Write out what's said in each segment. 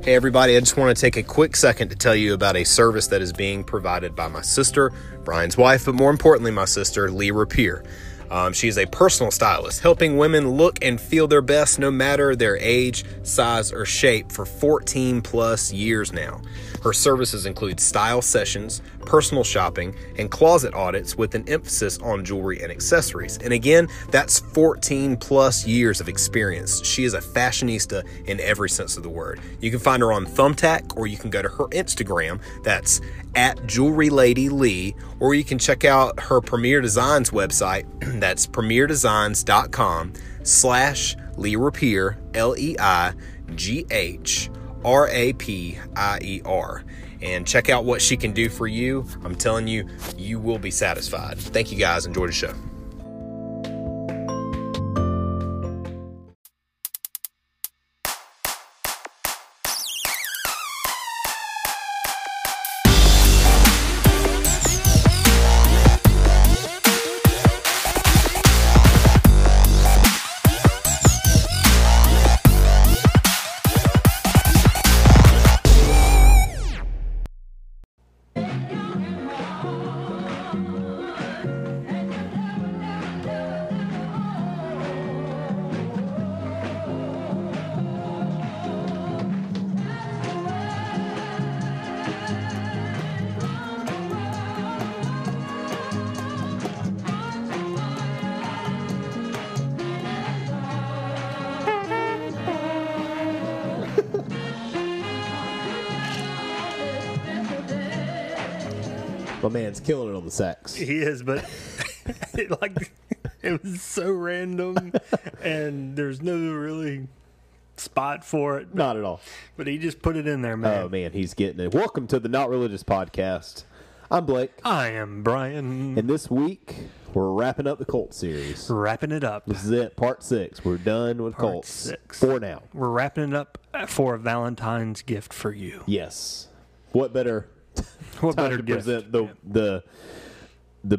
Hey everybody, I just want to take a quick second to tell you about a service that is being provided by my sister, Brian's wife, but more importantly my sister, Lee Rapier. She is a personal stylist, helping women look and feel their best no matter their age, size, or shape for 14 plus years now. Her services include style sessions, personal shopping, and closet audits with an emphasis on jewelry and accessories. And again, that's 14 plus years of experience. She is a fashionista in every sense of the word. You can find her on Thumbtack, or you can go to her Instagram. That's at Jewelry Lady Lee, or you can check out her Premier Designs website. That's premierdesigns.com/Lee Rapier, LEIGHRAPIER. And check out what she can do for you. I'm telling you, you will be satisfied. Thank you guys. Enjoy the show. My man's killing it on the sax. He is, but it was so random, and there's no really spot for it. Not at all. But he just put it in there, man. Oh, man, he's getting it. Welcome to the Not Religious Podcast. I'm Blake. I am Brian. And this week, we're wrapping up the Cult series. Wrapping it up. This is it, part 6. We're done with Part Cults. 6. For now. We're wrapping it up for a Valentine's gift for you. Yes. What better What time better to gift? present the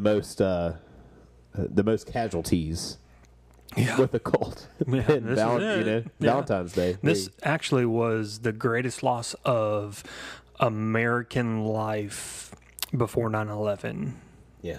most casualties with a cult Yeah, and this is it. Yeah. Valentine's Day. This actually was the greatest loss of American life before 9/11. Yeah.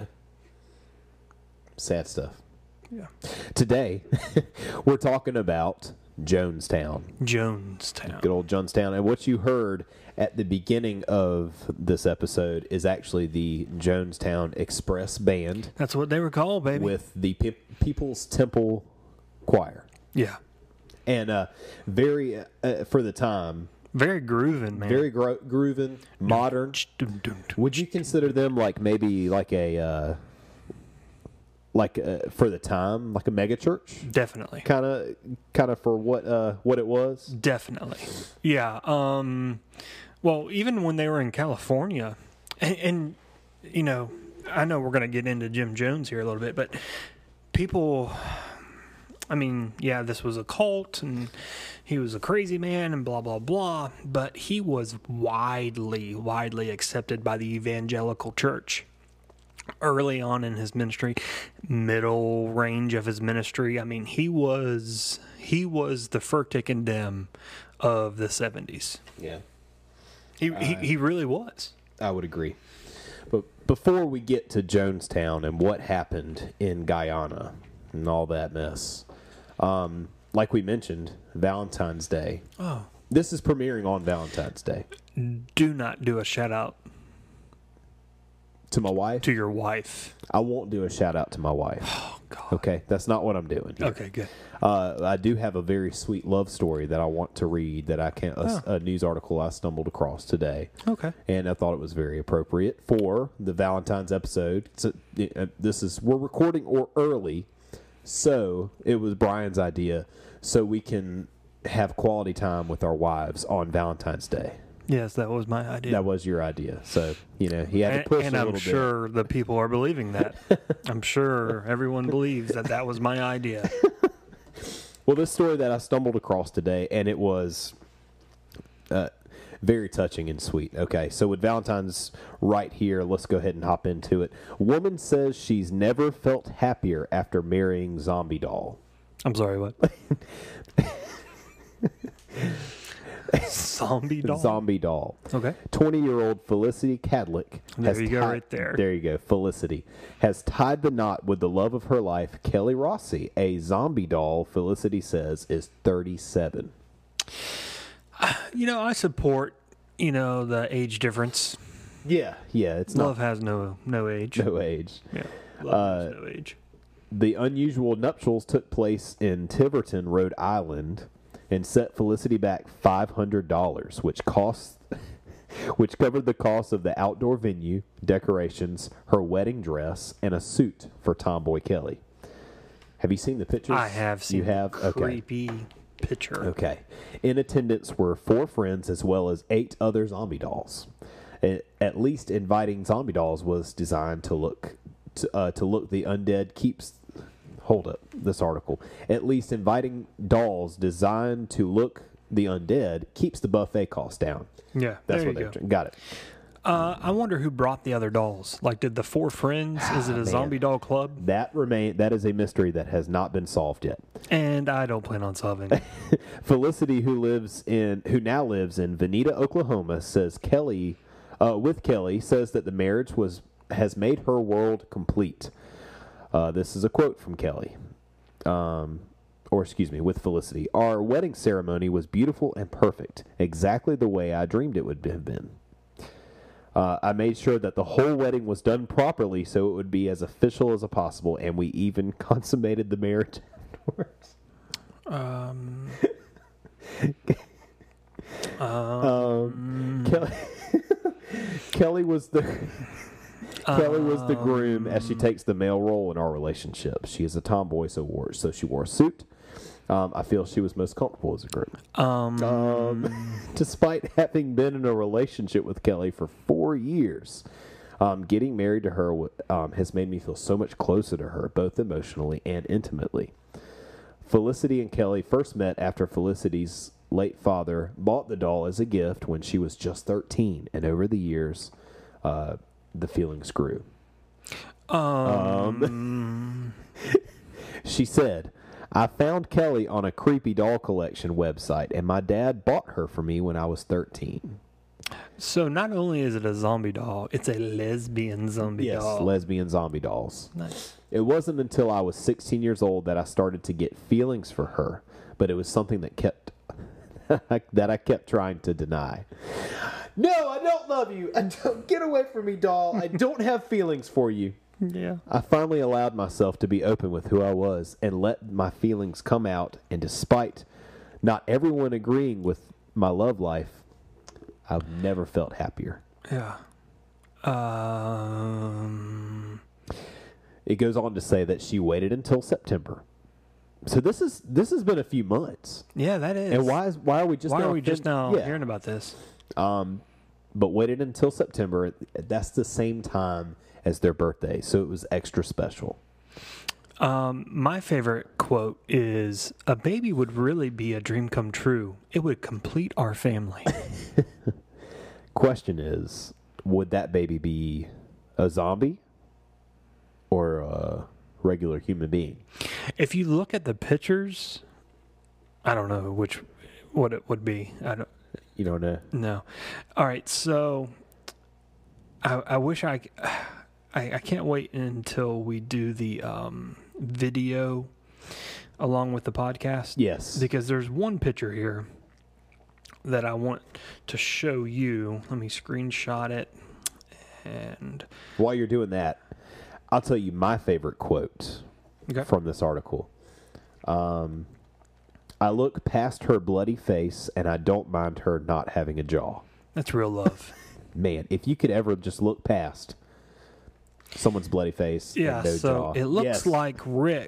Sad stuff. Yeah. Today, we're talking about Jonestown. Jonestown. Good old Jonestown. And what you heard at the beginning of this episode is actually the Jonestown Express Band That's what they were called, baby. with the People's Temple Choir. Yeah. And very, for the time, Very grooving, man. very grooving, modern. Would you consider them like maybe like a, for the time, like a mega church? Definitely. Kind of for what it was? Definitely. Yeah. Well, even when they were in California, and you know, I know we're going to get into Jim Jones here a little bit, but people, I mean, yeah, this was a cult and he was a crazy man and blah, blah, blah, but he was widely accepted by the evangelical church. Early on in his ministry, middle range of his ministry, I mean, he was the Furtick and Dem of the 70s. Yeah. He really was. I would agree. But before we get to Jonestown and what happened in Guyana and all that mess, like we mentioned, Valentine's Day. Oh. This is premiering on Valentine's Day. Do not do a shout out To my wife? to your wife. I won't do a shout out to my wife. Oh, God. Okay, that's not what I'm doing here. Okay, good. I do have a very sweet love story that I want to read that I can't, a news article I stumbled across today. Okay. And I thought it was very appropriate for the Valentine's episode. So, we're recording early, so it was Brian's idea, so we can have quality time with our wives on Valentine's Day. Yes, that was my idea. That was your idea. So, he had to push and a I'm little sure the people are believing that. I'm sure everyone believes that was my idea. Well, this story that I stumbled across today, and it was very touching and sweet. Okay, so with Valentine's right here, let's go ahead and hop into it. Woman says she's never felt happier after marrying zombie doll. I'm sorry, what? Zombie doll. Zombie doll. Okay. 20-year-old Felicity Cadlick. There you go, right there. There you go. Felicity has tied the knot with the love of her life, Kelly Rossi. A zombie doll, Felicity says, is 37. I support, the age difference. Yeah. It's Love has no age. no age. Yeah. Love has no age. The unusual nuptials took place in Tiverton, Rhode Island, and set Felicity back $500, which covered the cost of the outdoor venue, decorations, her wedding dress, and a suit for Tomboy Kelly. Have you seen the pictures? I have seen. You have? The creepy picture. Okay. In attendance were 4 friends as well as 8 other zombie dolls. At least inviting zombie dolls was designed to look the undead keeps. Hold up, this article. At least inviting dolls designed to look the undead keeps the buffet cost down. Yeah, That's there what you they go. got it. I wonder who brought the other dolls. Like, did the 4 friends? Is it a zombie doll club? That is a mystery that has not been solved yet. And I don't plan on solving it. Felicity, who now lives in Veneta, Oklahoma, says Kelly says that the marriage has made her world complete. This is a quote from Kelly. With Felicity. Our wedding ceremony was beautiful and perfect, exactly the way I dreamed it would have been. I made sure that the whole wedding was done properly so it would be as official as possible, and we even consummated the marriage afterwards. Kelly was the groom as she takes the male role in our relationship. She is a tomboy, so she wore a suit. I feel she was most comfortable as a groom. Despite having been in a relationship with Kelly for 4 years, getting married to her has made me feel so much closer to her, both emotionally and intimately. Felicity and Kelly first met after Felicity's late father bought the doll as a gift when she was just 13, and over the years, the feelings grew. She said, I found Kelly on a creepy doll collection website, and my dad bought her for me when I was 13. So not only is it a zombie doll, it's a lesbian zombie doll. Yes, lesbian zombie dolls. Nice. It wasn't until I was 16 years old that I started to get feelings for her, but it was something that I kept trying to deny. No, I don't love you. Get away from me, doll. I don't have feelings for you. Yeah. I finally allowed myself to be open with who I was and let my feelings come out, and despite not everyone agreeing with my love life, I've never felt happier. Yeah. It goes on to say that she waited until September. So this has been a few months. Yeah, that is. And why are we just now hearing about this? But waited until September. That's the same time as their birthday, so it was extra special. My favorite quote is, "A baby would really be a dream come true. It would complete our family." Question is, would that baby be a zombie or a regular human being? If you look at the pictures, I don't know what it would be. You don't know? No. All right, so I wish I can't wait until we do the video along with the podcast. Yes. Because there's one picture here that I want to show you. Let me screenshot it. And while you're doing that, I'll tell you my favorite quote from this article. I look past her bloody face and I don't mind her not having a jaw. That's real love. Man, if you could ever just look past someone's bloody face and no jaw. It looks like Rick.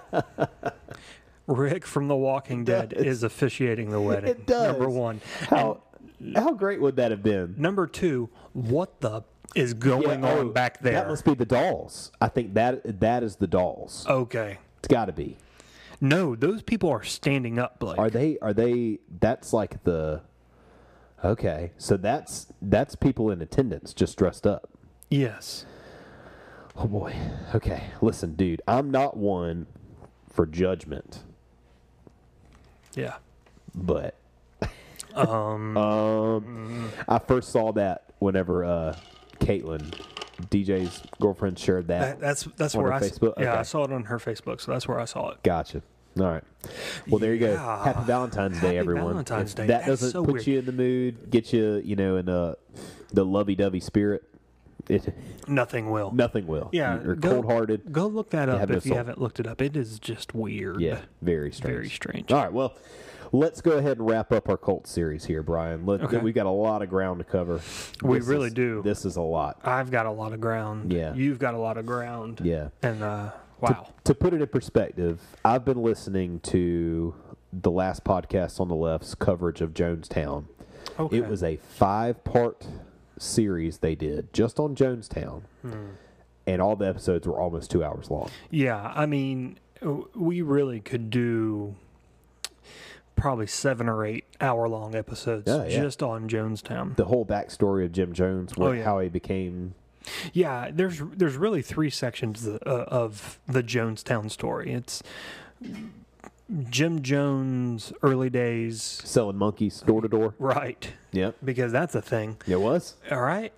Rick from The Walking Dead is officiating the wedding. It does. Number one. How great would that have been? Number two, what the is going on back there? That must be the dolls. I think that is the dolls. Okay. It's got to be. No, those people are standing up, Blake. Are they? That's like the. Okay, so that's people in attendance just dressed up. Yes. Oh boy. Okay, listen, dude. I'm not one for judgment. Yeah. But I first saw that whenever Caitlin, DJ's girlfriend, shared that. That's on where her I Facebook? yeah, Okay. I saw it on her Facebook, so that's where I saw it. Gotcha. All right. Well, there you go. Yeah. Happy Valentine's Day, Happy everyone. Valentine's If Day. that That's doesn't so put weird. you in the mood, get you, in the lovey-dovey spirit, Nothing will. nothing will. Yeah, You're go- cold-hearted. Go look that up have no if you soul. haven't looked it up. It is just weird. Yeah, very strange. Very strange. All right, well, let's go ahead and wrap up our cult series here, Brian. Okay. We've got a lot of ground to cover. We This really is- do. This is a lot. I've got a lot of ground. Yeah. You've got a lot of ground. Yeah. And wow. To put it in perspective, I've been listening to the last podcast on the left's coverage of Jonestown. Okay. It was a 5-part series they did just on Jonestown, and all the episodes were almost 2 hours long. Yeah, I mean, we really could do probably 7 or 8 hour-long episodes Yeah. just on Jonestown. The whole backstory of Jim Jones, how he became. Yeah, there's really 3 sections of the Jonestown story. It's Jim Jones' early days, Selling monkeys door to door. right? Yep, Because that's a thing. it was. All right.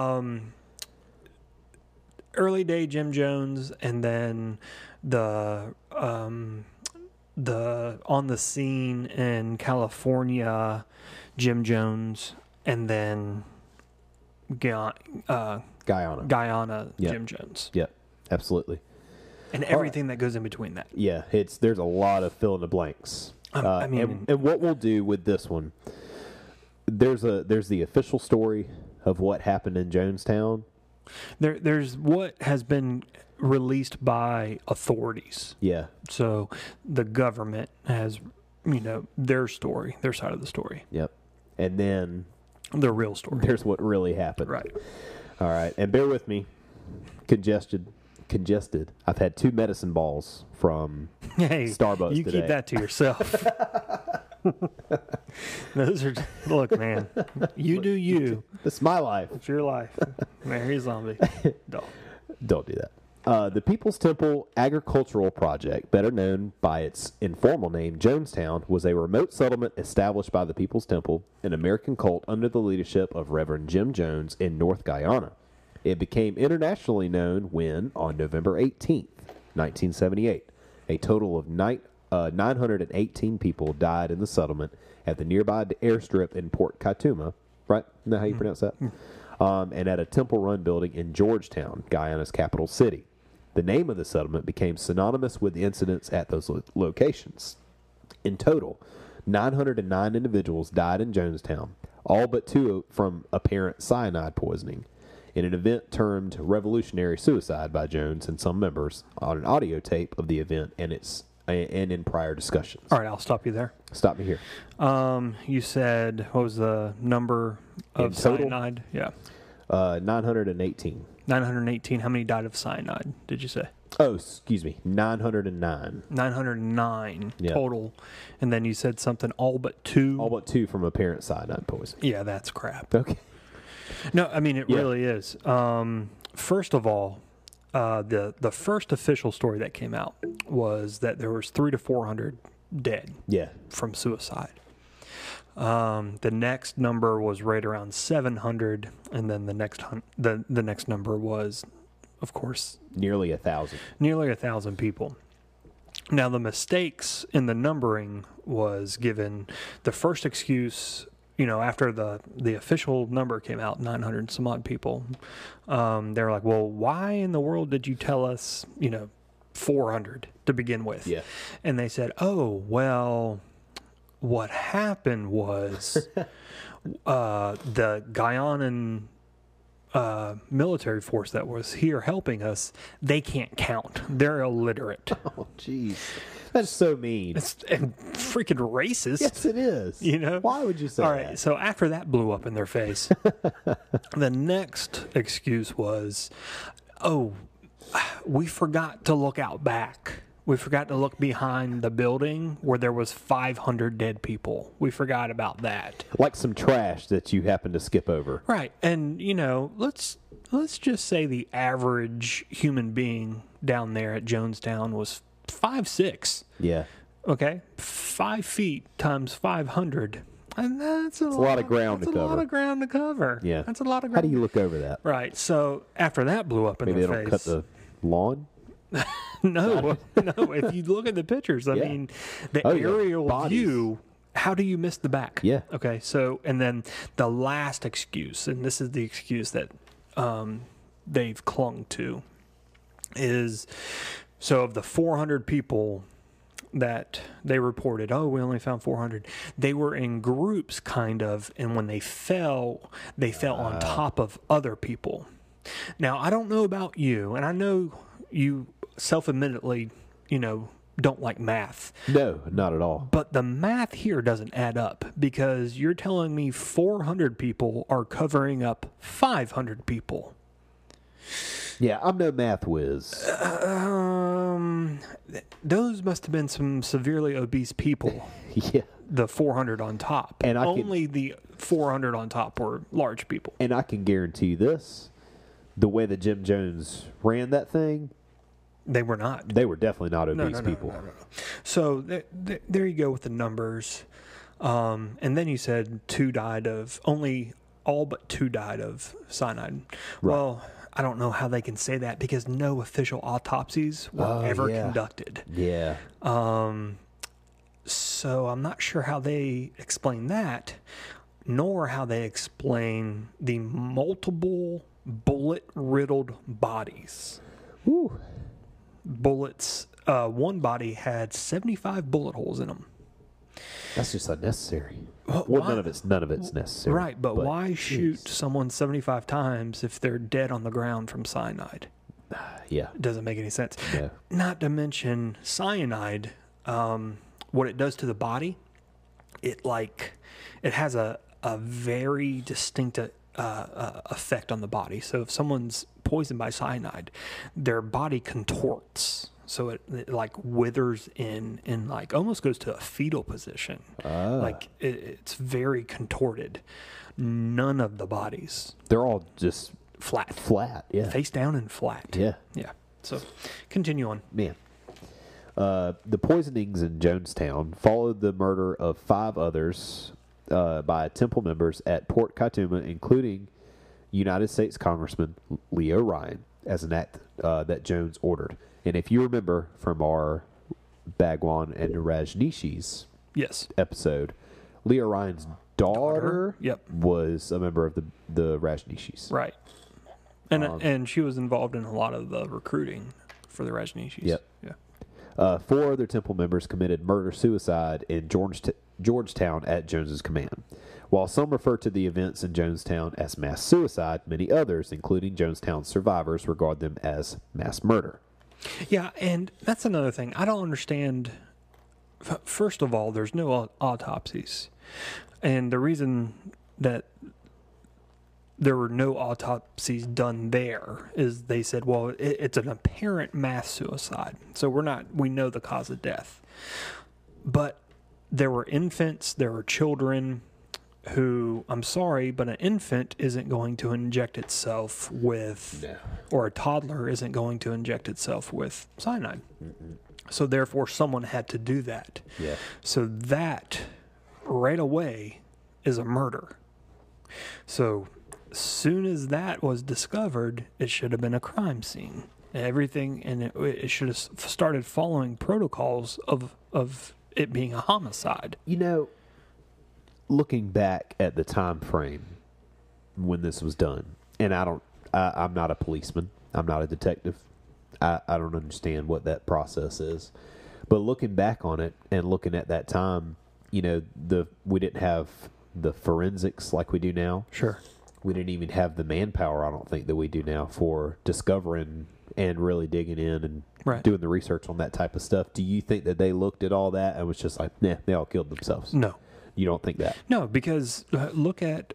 Early day Jim Jones, and then the on the scene in California Jim Jones, and then Guyana. Guyana Yep. Jim Jones, Yep, absolutely. and everything that goes in between that. Yeah, there's a lot of fill in the blanks. I mean- and what we'll do with this one, there's the official story of what happened in Jonestown. There's what has been released by authorities. Yeah, So the government has, their story, their side of the story, yep. And then the real story. there's what really happened. Right. All right, and bear with me. Congested. I've had 2 medicine balls from Hey, Starbucks you today. keep that to yourself. Those are look, man. You do you. It's my life. It's your life. Marry a zombie. Dog. Don't do that. The People's Temple Agricultural Project, better known by its informal name, Jonestown, was a remote settlement established by the People's Temple, an American cult under the leadership of Reverend Jim Jones in North Guyana. It became internationally known when, on November 18th, 1978, a total of 918 people died in the settlement at the nearby airstrip in Port Kaituma, right? Isn't that how you pronounce that? And at a temple-run building in Georgetown, Guyana's capital city. The name of the settlement became synonymous with the incidents at those locations. In total, 909 individuals died in Jonestown, all but 2 from apparent cyanide poisoning, in an event termed revolutionary suicide by Jones and some members on an audio tape of the event and in prior discussions. All right, I'll stop you there. Stop me here. You said what was the number of In total? cyanide? Yeah. 918. 918. How many died of cyanide, did you say? Oh, excuse me. 909. 909 Yeah. total. And then you said something all but 2. All but 2 from apparent cyanide poisoning. Yeah, that's crap. Okay. No, I mean, it Yeah. really is. First of all, the first official story that came out was that there was 300 to 400 dead Yeah. from suicide. The next number was right around 700, and then the next number was, of course, Nearly 1,000. nearly 1,000 people. Now, the mistakes in the numbering was given the first excuse, after the official number came out, 900 and some odd people. They're like, well, why in the world did you tell us, 400 to begin with? Yeah. And they said, oh, well, what happened was the Guyanan military force that was here helping us, they can't count. They're illiterate. Oh, jeez. That's so mean. It's freaking racist. Yes, it is. Why would you say All that? right, so after that blew up in their face, the next excuse was, oh, we forgot to look out back. We forgot to look behind the building where there was 500 dead people. We forgot about that. Like some trash that you happen to skip over. Right. And, let's just say the average human being down there at Jonestown was 5'6". Yeah. Okay? 5 feet times 500. And that's a lot of ground to That's a lot cover. of ground to cover. Yeah. That's a lot of How ground. do you look over that? Right. So after that blew up in Maybe they their don't face. cut the lawn? No. If you look at the pictures, I Yeah. mean, the Oh, yeah. aerial Bodies. view. How do you miss the back? Yeah. Okay. So, and then the last excuse, and this is the excuse that they've clung to, is so of the 400 people that they reported, oh, we only found 400. They were in groups, kind of, and when they fell on top of other people. Now, I don't know about you, and I know you self-admittedly, don't like math. No, not at all. But the math here doesn't add up because you're telling me 400 people are covering up 500 people. Yeah, I'm no math whiz. Those must have been some severely obese people. Yeah. The 400 on top. And only the 400 on top were large people. And I can guarantee you this. The way that Jim Jones ran that thing, They were not. they were definitely not obese people. No. So there you go with the numbers. And then you said all but two died of cyanide. Right. Well, I don't know how they can say that because no official autopsies were ever conducted. Yeah. So I'm not sure how they explain that, nor how they explain the multiple bullet-riddled bodies. Whew. Bullets. One body had 75 bullet holes in them. That's just unnecessary. Well, None of it's necessary. Right, but why jeez. shoot someone 75 times if they're dead on the ground from cyanide? Yeah. It doesn't make any sense. No. Not to mention cyanide, what it does to the body, it has a very distinct effect on the body. So if someone's poisoned by cyanide, their body contorts. So it like withers in and like almost goes to a fetal position. Like it's very contorted. None of the bodies They're all just flat, yeah. face down and flat. Yeah. Yeah. So continue on. Man. The poisonings in Jonestown followed the murder of 5 others by Temple members at Port Kaituma, including United States Congressman Leo Ryan, as an act that Jones ordered. And if you remember from our Bhagwan and Rajneeshis Yes. episode, Leo Ryan's daughter Yep. was a member of the Rajneeshis. Right. And she was involved in a lot of the recruiting for the Rajneeshis. Yep. Yeah. 4 other Temple members committed murder-suicide in Georgetown at Jones's command. While some refer to the events in Jonestown as mass suicide, many others, including Jonestown survivors, regard them as mass murder. Yeah, and that's another thing. I don't understand. First of all, there's no autopsies. And the reason that there were no autopsies done there is they said, well, it's an apparent mass suicide. So we know the cause of death. But there were infants, there were children who, I'm sorry, but an infant isn't going to inject itself with, or a toddler isn't going to inject itself with cyanide. So therefore, someone had to do that. Yeah. So that right away is a murder. So as soon as that was discovered, it should have been a crime scene. Everything, and it should have started following protocols of it being a homicide. You know, looking back at the time frame when this was done, and I'm not a policeman, I'm not a detective, I don't understand what that process is, but looking back on it and looking at that time, we didn't have the forensics like we do now. Sure. We didn't even have the manpower, I don't think, that we do now for discovering and really digging in and Right. doing the research on that type of stuff. Do you think that they looked at all that and was just like, nah, they all killed themselves? No. You don't think that? No, because look at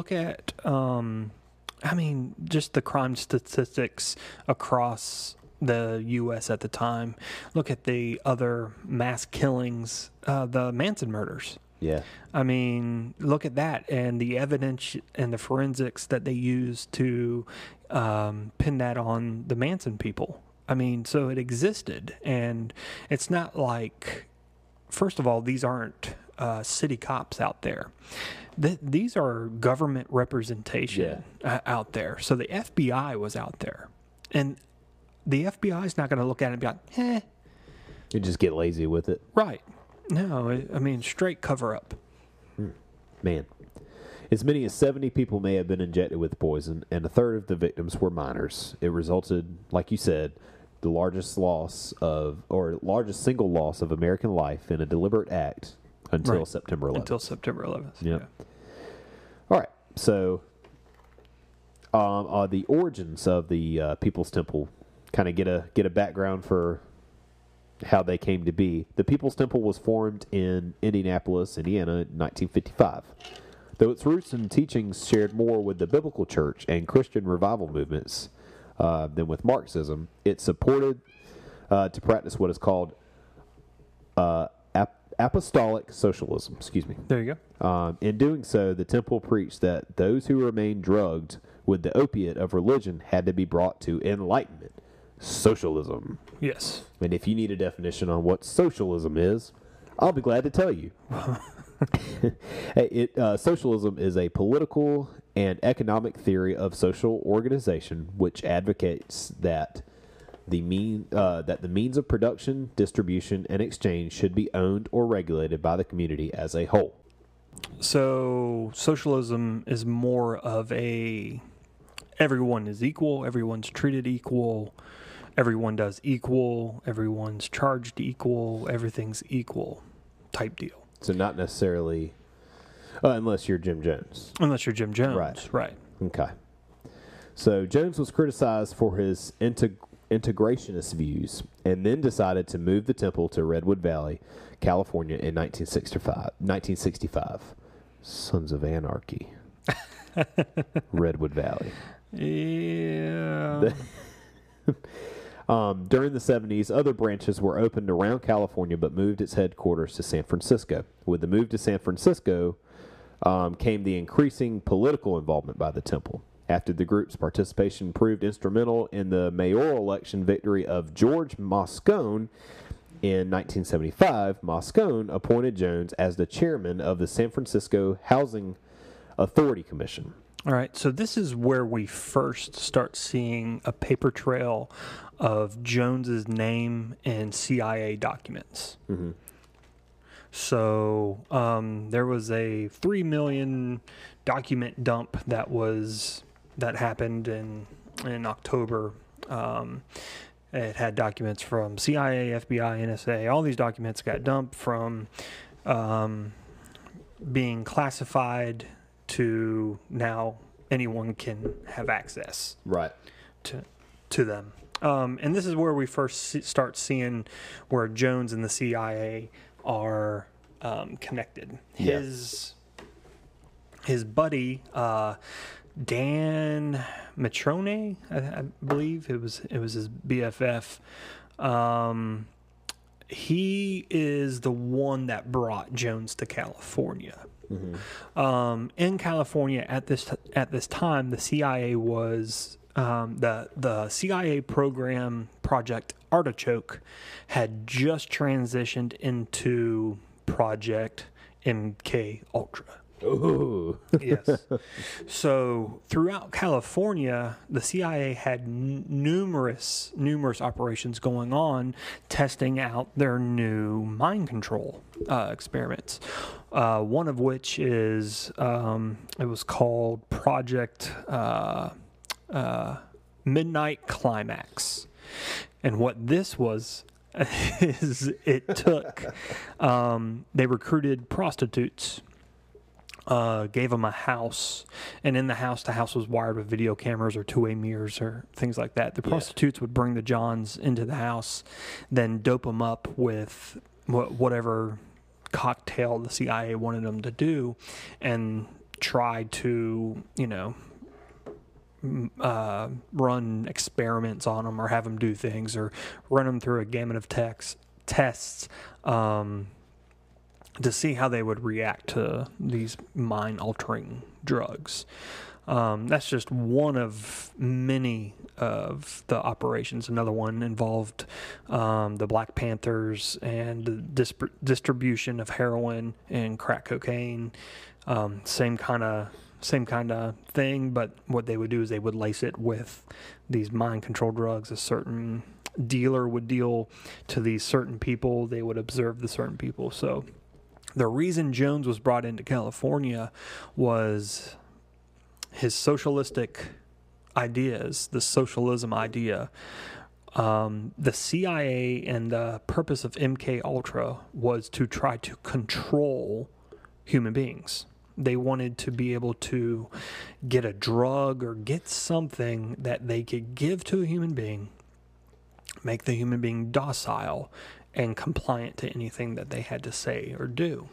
just the crime statistics across the U.S. at the time. Look at the other mass killings, the Manson murders. Yeah. I mean, look at that and the evidence and the forensics that they used to pin that on the Manson people. I mean, so it existed, and it's not like, first of all, these aren't city cops out there. These are government representation out there. So the FBI was out there. And the FBI is not going to look at it and be like, You just get lazy with it. Right. No, I mean, straight cover up. Man. As many as 70 people may have been injected with poison, and a third of the victims were minors. It resulted, like you said, the largest single loss of American life in a deliberate act until September 11th. Until September 11th. Yep. Yeah. All right. So, the origins of the People's Temple, kind of get a background for how they came to be. The People's Temple was formed in Indianapolis, Indiana, in 1955. Though its roots and teachings shared more with the biblical church and Christian revival movements than with Marxism, it supported to practice what is called apostolic socialism. Excuse me. There you go. In doing so, the temple preached that those who remained drugged with the opiate of religion had to be brought to enlightenment. Socialism. Yes. And if you need a definition on what socialism is, I'll be glad to tell you. Socialism is a political and economic theory of social organization which advocates that the means of production, distribution, and exchange should be owned or regulated by the community as a whole. So socialism is more of a everyone is equal, everyone's treated equal, everyone does equal, everyone's charged equal, everything's equal type deal. So not necessarily, unless you're Jim Jones. Unless you're Jim Jones, right. Okay. So Jones was criticized for his integrationist views and then decided to move the temple to Redwood Valley, California in 1965. Sons of Anarchy. Redwood Valley. Yeah. During the 70s, other branches were opened around California but moved its headquarters to San Francisco. With the move to San Francisco came the increasing political involvement by the temple. After the group's participation proved instrumental in the mayoral election victory of George Moscone in 1975, Moscone appointed Jones as the chairman of the San Francisco Housing Authority Commission. All right, so this is where we first start seeing a paper trail of Jones's name in CIA documents. Mm-hmm. So there was a 3 million document dump that happened in October. It had documents from CIA, FBI, NSA. All these documents got dumped from being classified to now anyone can have access to them. And this is where we first start seeing where Jones and the CIA are connected. His buddy Dan Mitrone, I believe it was his BFF. He is the one that brought Jones to California. Mm-hmm. In California at this time, the CIA was the CIA program Project Artichoke had just transitioned into Project MK Ultra. Ooh. Yes. So throughout California, the CIA had numerous operations going on, testing out their new mind control experiments. One of which is it was called Project Midnight Climax, and what this was is it took they recruited prostitutes. Gave them a house, and in the house was wired with video cameras or two-way mirrors or things like that. The prostitutes would bring the Johns into the house, then dope them up with whatever cocktail the CIA wanted them to do, and try to, run experiments on them or have them do things or run them through a gamut of tests. To see how they would react to these mind-altering drugs. That's just one of many of the operations. Another one involved the Black Panthers and the distribution of heroin and crack cocaine. Same kind of thing, but what they would do is they would lace it with these mind control drugs. A certain dealer would deal to these certain people. They would observe the certain people. So the reason Jones was brought into California was his socialistic ideas, the socialism idea. The CIA and the purpose of MK Ultra was to try to control human beings. They wanted to be able to get a drug or get something that they could give to a human being, make the human being docile and compliant to anything that they had to say or do.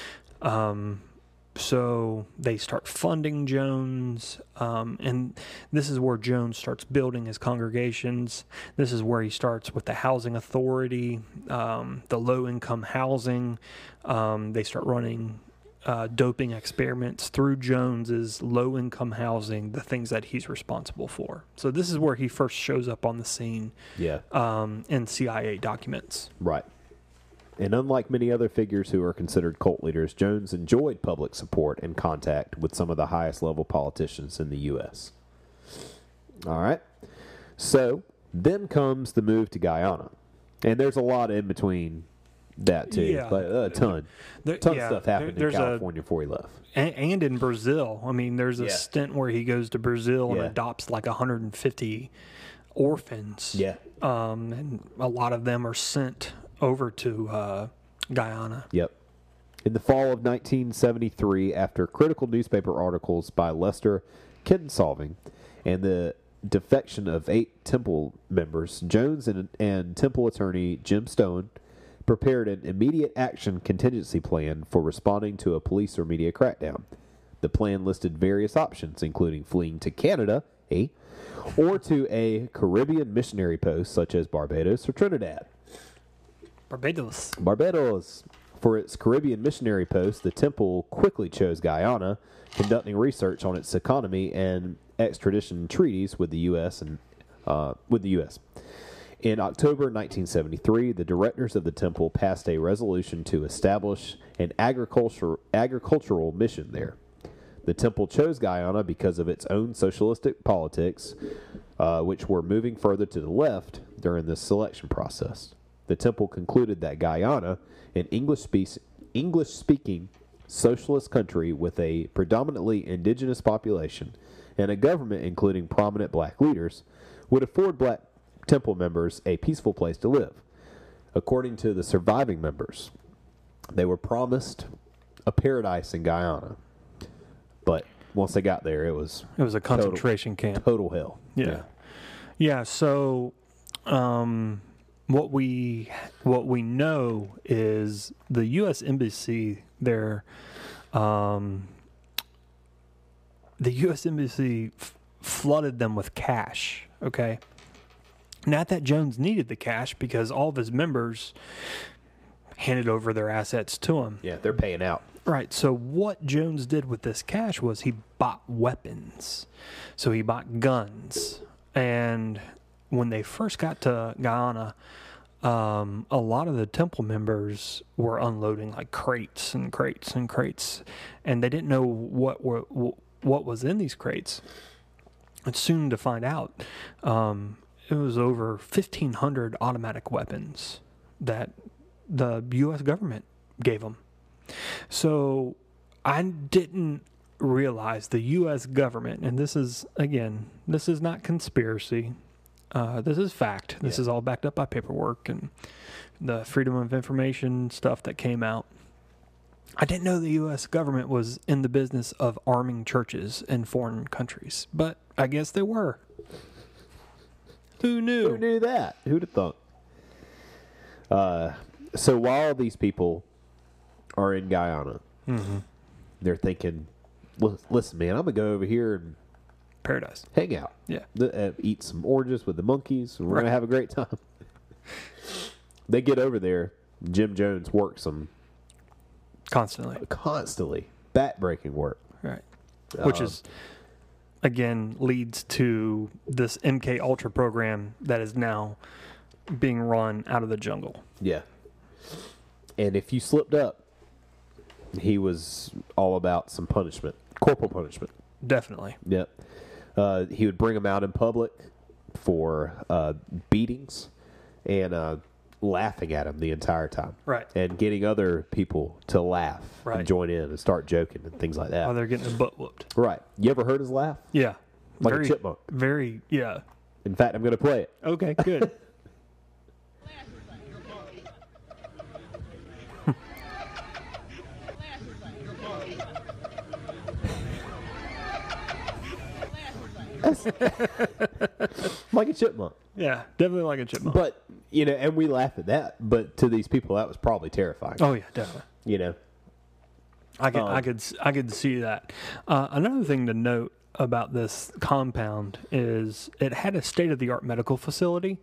So they start funding Jones, and this is where Jones starts building his congregations. This is where he starts with the housing authority, the low-income housing. They start running doping experiments through Jones's low-income housing, the things that he's responsible for. So this is where he first shows up on the scene in CIA documents. Right. And unlike many other figures who are considered cult leaders, Jones enjoyed public support and contact with some of the highest level politicians in the U.S. All right. So then comes the move to Guyana. And there's a lot in between that too. Yeah. Like, a ton. Ton of stuff happened in California before he left. And in Brazil. I mean, there's a stint where he goes to Brazil and adopts like 150 orphans. Yeah. And a lot of them are sent over to Guyana. Yep. In the fall of 1973, after critical newspaper articles by Lester Kinsolving and the defection of 8 Temple members, Jones and Temple attorney Jim Stone prepared an immediate action contingency plan for responding to a police or media crackdown. The plan listed various options, including fleeing to Canada, or to a Caribbean missionary post such as Barbados or Trinidad. Barbados. For its Caribbean missionary post, the Temple quickly chose Guyana, conducting research on its economy and extradition treaties with the U.S. In October 1973, the directors of the Temple passed a resolution to establish an agricultural mission there. The Temple chose Guyana because of its own socialistic politics, which were moving further to the left during this selection process. The Temple concluded that Guyana, an English-speaking socialist country with a predominantly indigenous population and a government including prominent black leaders, would afford black Temple members a peaceful place to live. According to the surviving members, they were promised a paradise in Guyana. But once they got there, it was a concentration camp. Total hell. Yeah. So, what we know is the U.S. Embassy there. The U.S. Embassy flooded them with cash. Okay. Not that Jones needed the cash because all of his members handed over their assets to him. Yeah, they're paying out. Right. So what Jones did with this cash was he bought weapons. So he bought guns. And when they first got to Guyana, a lot of the Temple members were unloading like crates and crates and crates. And they didn't know what was in these crates. And soon to find out, it was over 1,500 automatic weapons that the U.S. government gave them. So I didn't realize the U.S. government, and this is not conspiracy. This is fact. This is all backed up by paperwork and the Freedom of Information stuff that came out. I didn't know the U.S. government was in the business of arming churches in foreign countries, but I guess they were. Who knew? Who knew that? Who'd have thought? So while these people are in Guyana, they're thinking, listen, man, I'm going to go over here and paradise. Hang out. Yeah. Eat some oranges with the monkeys. We're going to have a great time. They get over there. Jim Jones works them. Constantly. Back-breaking work. Right. Which is again leads to this MK Ultra program that is now being run out of the jungle. Yeah. And if you slipped up, he was all about some punishment, corporal punishment. Definitely. Yep. He would bring them out in public for beatings and laughing at him the entire time. Right. And getting other people to laugh Right. and join in and start joking and things like that. While they're getting their butt whooped. Right. You ever heard his laugh? Yeah. Like very, a chipmunk. Very, yeah. In fact, I'm going to play it. Okay, good. Like a chipmunk. Yeah, definitely like a chipmunk. But, you know, and we laugh at that. But to these people, that was probably terrifying. Oh yeah, definitely. You know? I could see that. Another thing to note about this compound is it had a state of the art medical facility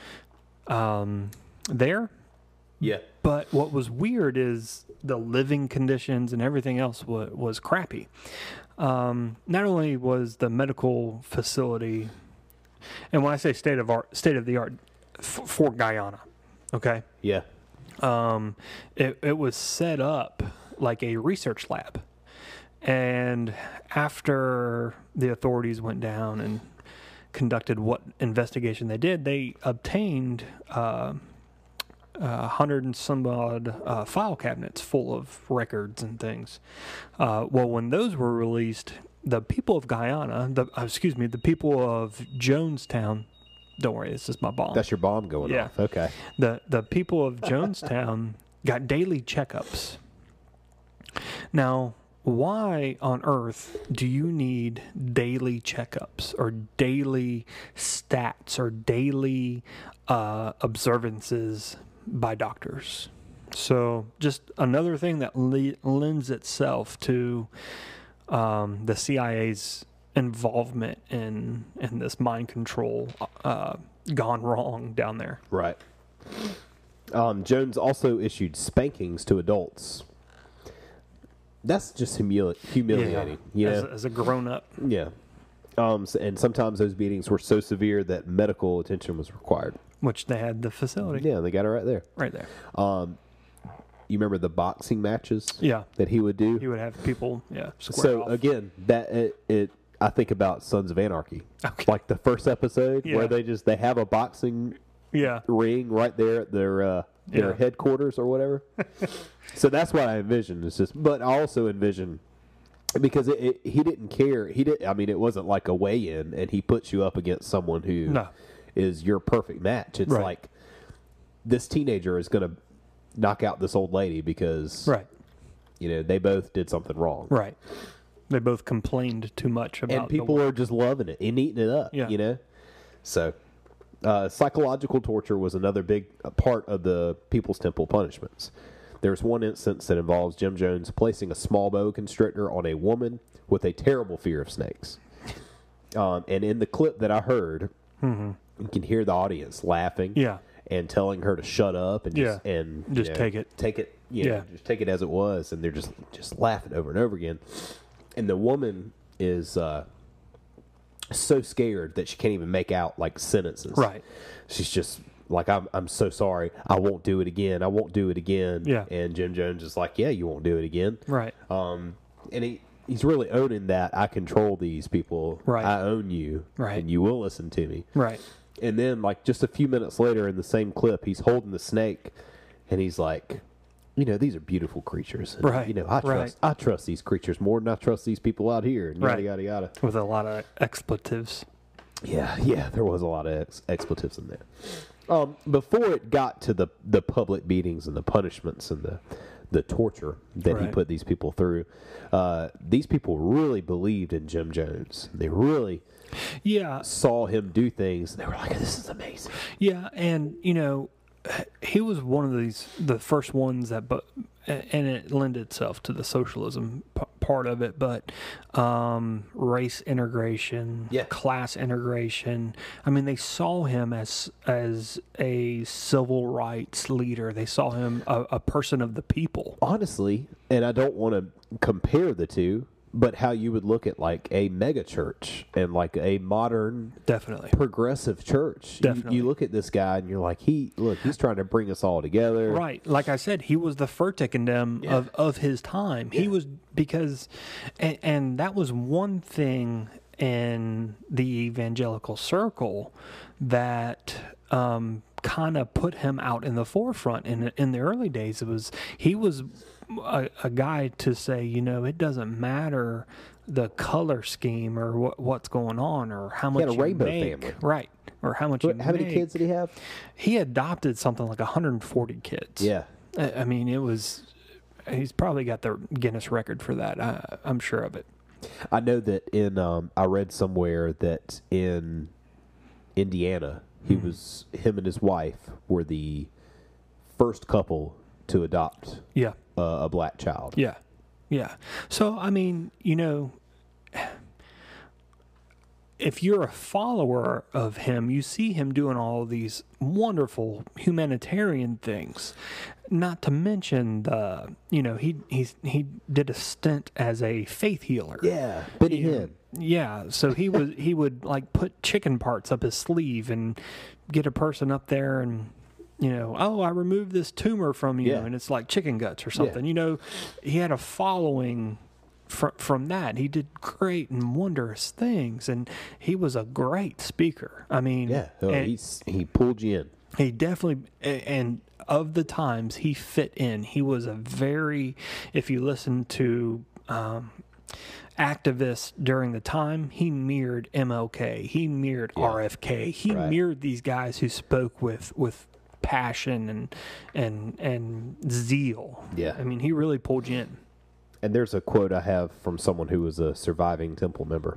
there. Yeah. But what was weird is the living conditions and everything else was crappy. Not only was the medical facility, and when I say state of the art, for Guyana, okay, Yeah. it was set up like a research lab, and after the authorities went down and conducted what investigation they did, they obtained 100 and some odd file cabinets full of records and things. Well, when those were released, the people of Guyana, the people of Jonestown, don't worry, this is my bomb. That's your bomb going Yeah. off. Okay. The people of Jonestown got daily checkups. Now, why on earth do you need daily checkups or daily stats or daily observances by doctors? So just another thing that lends itself to the CIA's involvement in this mind control gone wrong down there. Right. Jones also issued spankings to adults. That's just humiliating. You know? As a grown up. Yeah. And sometimes those beatings were so severe that medical attention was required. Which they had the facility. Yeah, they got it right there. Right there. You remember the boxing matches? Yeah. That he would do? He would have people, square So off. again, I think about Sons of Anarchy. Okay. Like the first episode Yeah. where they have a boxing Yeah. ring right there at their Yeah. headquarters or whatever. So that's what I envision. But I also envision, because he didn't care. It wasn't like a weigh-in, and he puts you up against someone who is your perfect match. It's Right. like this teenager is going to knock out this old lady because Right. they both did something wrong. Right. They both complained too much about And people are just loving it and eating it up. Yeah. So psychological torture was another big part of the People's Temple punishments. There's one instance that involves Jim Jones placing a small boa constrictor on a woman with a terrible fear of snakes. And in the clip that I heard, you can hear the audience laughing and telling her to shut up and just take it. Take it. Just take it as it was. And they're just laughing over and over again. And the woman is so scared that she can't even make out like sentences. Right. She's just like, I'm so sorry. I won't do it again. I won't do it again. Yeah. And Jim Jones is like, yeah, you won't do it again. Right. And he's really owning that. I control these people. Right. I own you. Right. And you will listen to me. Right. And then, like, just a few minutes later in the same clip, he's holding the snake and he's like, these are beautiful creatures. And, Right. I trust these creatures more than I trust these people out here. And yada, yada, yada. With a lot of expletives. Yeah, there was a lot of expletives in there. Before it got to the public beatings and the punishments and the torture that he put these people through, these people really believed in Jim Jones. They really saw him do things. They were like, this is amazing. Yeah, and, he was one of the first ones that, and it lent itself to the socialism part of it, but race integration, class integration. I mean, they saw him as a civil rights leader. They saw him a person of the people. Honestly, and I don't want to compare the two, but how you would look at like a mega church and like a modern Definitely. progressive church. Definitely. You look at this guy and you're like, he's trying to bring us all together. Right. Like I said, he was the Furtickendem of his time. He was because, and that was one thing in the evangelical circle that kind of put him out in the forefront in the early days. He was a guy to say, it doesn't matter the color scheme or what's going on or how much He had a rainbow family. Right. Or how much How many kids did he have? He adopted something like 140 kids. Yeah. I mean, he's probably got the Guinness record for that. I'm sure of it. I know that I read somewhere that in Indiana, him and his wife were the first couple to adopt Yeah. a black child. Yeah. Yeah. So, I mean, if you're a follower of him, you see him doing all these wonderful humanitarian things. Not to mention he did a stint as a faith healer. Yeah, Benny Hinn. Yeah, so he would like put chicken parts up his sleeve and get a person up there and I removed this tumor from you, and it's like chicken guts or something. Yeah. He had a following from that. He did great and wondrous things, and he was a great speaker. I mean, he pulled you in. He definitely, and of the times he fit in, he was if you listen to activists during the time, he mirrored MLK, he mirrored RFK, he mirrored these guys who spoke with passion and zeal. Yeah. I mean, he really pulled you in. And there's a quote I have from someone who was a surviving temple member.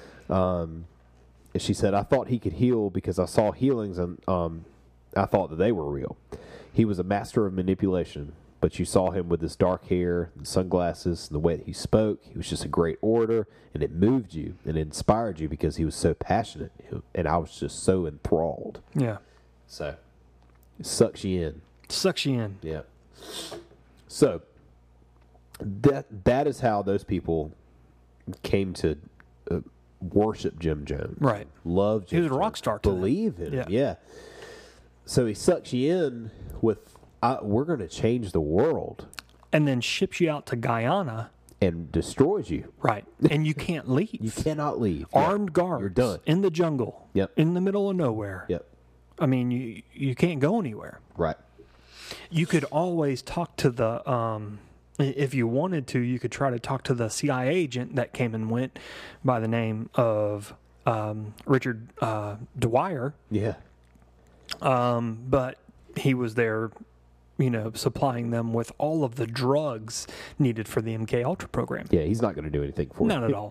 She said, "I thought he could heal because I saw healings and I thought that they were real. He was a master of manipulation, but you saw him with his dark hair and sunglasses and the way that he spoke. He was just a great orator, and it moved you and it inspired you because he was so passionate, and I was just so enthralled." Yeah. So, it sucks you in. Sucks you in. Yeah. So, that is how those people came to worship Jim Jones. Right. Love Jim He was a rock Jones. star to them. Believe in him. Yeah. So he sucks you in with, we're going to change the world. And then ships you out to Guyana. And destroys you. Right. And you can't leave. You cannot leave. Armed guards. You're done. In the jungle. Yep. In the middle of nowhere. Yep. I mean, you can't go anywhere. Right. You could always talk to the, if you wanted to, you could try to talk to the CIA agent that came and went by the name of Richard Dwyer. Yeah. But he was there, supplying them with all of the drugs needed for the MK Ultra program. Yeah, he's not going to do anything for you. Not at all.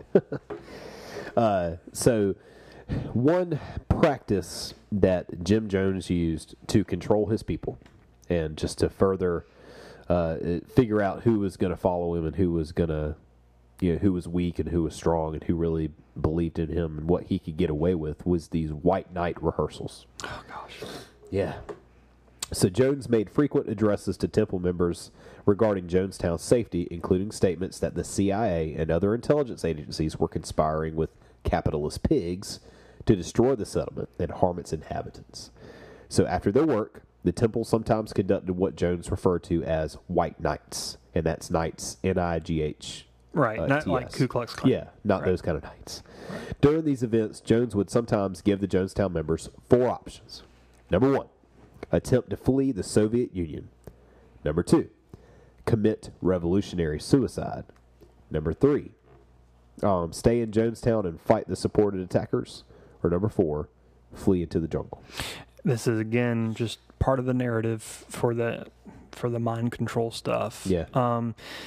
So, one practice that Jim Jones used to control his people and just to further figure out who was going to follow him and who was going to, who was weak and who was strong and who really believed in him and what he could get away with was these white knight rehearsals. Oh, gosh. Yeah. So Jones made frequent addresses to temple members regarding Jonestown's safety, including statements that the CIA and other intelligence agencies were conspiring with capitalist pigs to destroy the settlement and harm its inhabitants. So after their work, the temple sometimes conducted what Jones referred to as white nights, and that's knights, N-I-G-H. Right, not T-S. like Ku Klux Klan. Yeah, not those kind of nights. Right. During these events, Jones would sometimes give the Jonestown members 4 options. Number 1, attempt to flee the Soviet Union. Number 2, commit revolutionary suicide. Number 3, stay in Jonestown and fight the supported attackers. Or number 4, flee into the jungle. This is, again, just part of the narrative for the mind control stuff. Yeah.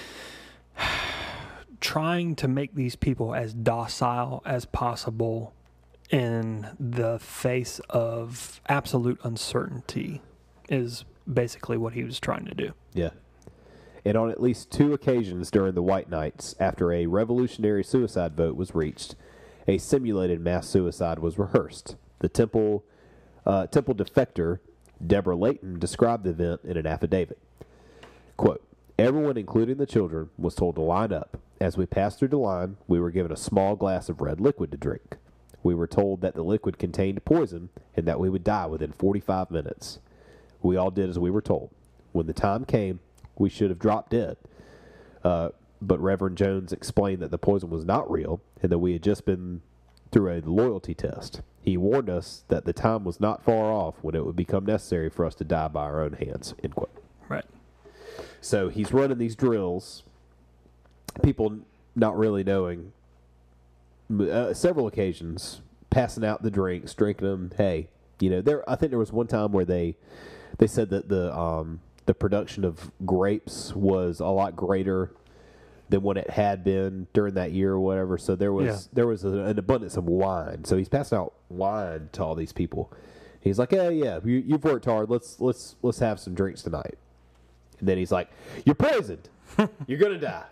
Trying to make these people as docile as possible in the face of absolute uncertainty is basically what he was trying to do. Yeah. And on at least 2 occasions during the White Nights, after a revolutionary suicide vote was reached, a simulated mass suicide was rehearsed. The temple defector, Deborah Layton, described the event in an affidavit. Quote, "Everyone, including the children, was told to line up, As we passed through the line, we were given a small glass of red liquid to drink. We were told that the liquid contained poison and that we would die within 45 minutes. We all did as we were told. When the time came, we should have dropped dead. But Reverend Jones explained that the poison was not real and that we had just been through a loyalty test. He warned us that the time was not far off when it would become necessary for us to die by our own hands, end quote. Right. So he's running these drills, people not really knowing, several occasions, passing out the drinks, drinking them. Hey, I think there was one time where they said that the production of grapes was a lot greater than what it had been during that year or whatever. So there was an abundance of wine. So he's passing out wine to all these people. He's like, yeah, you've worked hard. Let's have some drinks tonight. And then he's like, you're poisoned. You're gonna die.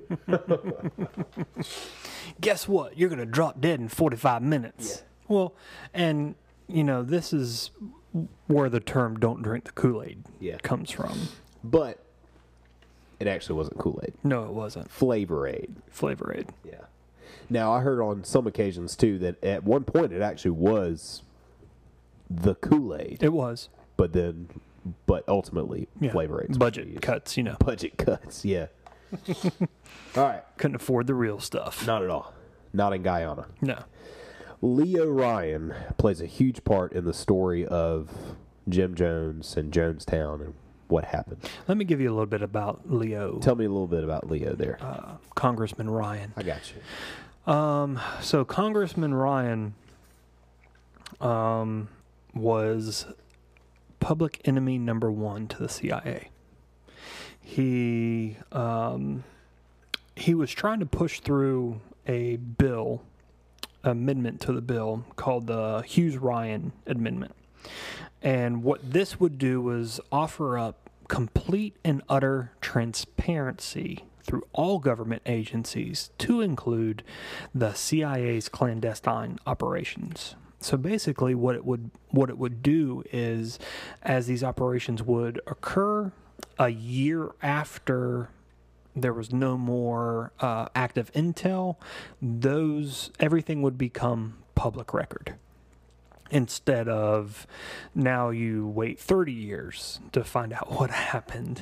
Guess what? You're gonna drop dead in 45 minutes. Yeah. Well, and this is where the term "don't drink the Kool-Aid" comes from. But it actually wasn't Kool-Aid. No, it wasn't. Flavor-Aid. Flavor-Aid. Yeah. Now, I heard on some occasions, too, that at one point it actually was the Kool-Aid. It was. But ultimately, Flavor-Aid. Budget cuts, Budget cuts, yeah. All right. Couldn't afford the real stuff. Not at all. Not in Guyana. No. Leo Ryan plays a huge part in the story of Jim Jones and Jonestown and what happened. Let me give you a little bit about Leo. Tell me a little bit about Leo there. Congressman Ryan. I got you. So Congressman Ryan was public enemy number one to the CIA. He was trying to push through a bill, amendment to the bill called the Hughes-Ryan Amendment. And what this would do was offer up complete and utter transparency through all government agencies to include the CIA's clandestine operations. So basically what it would do is, as these operations would occur a year after there was no more active intel, everything would become public record. Instead of now you wait 30 years to find out what happened,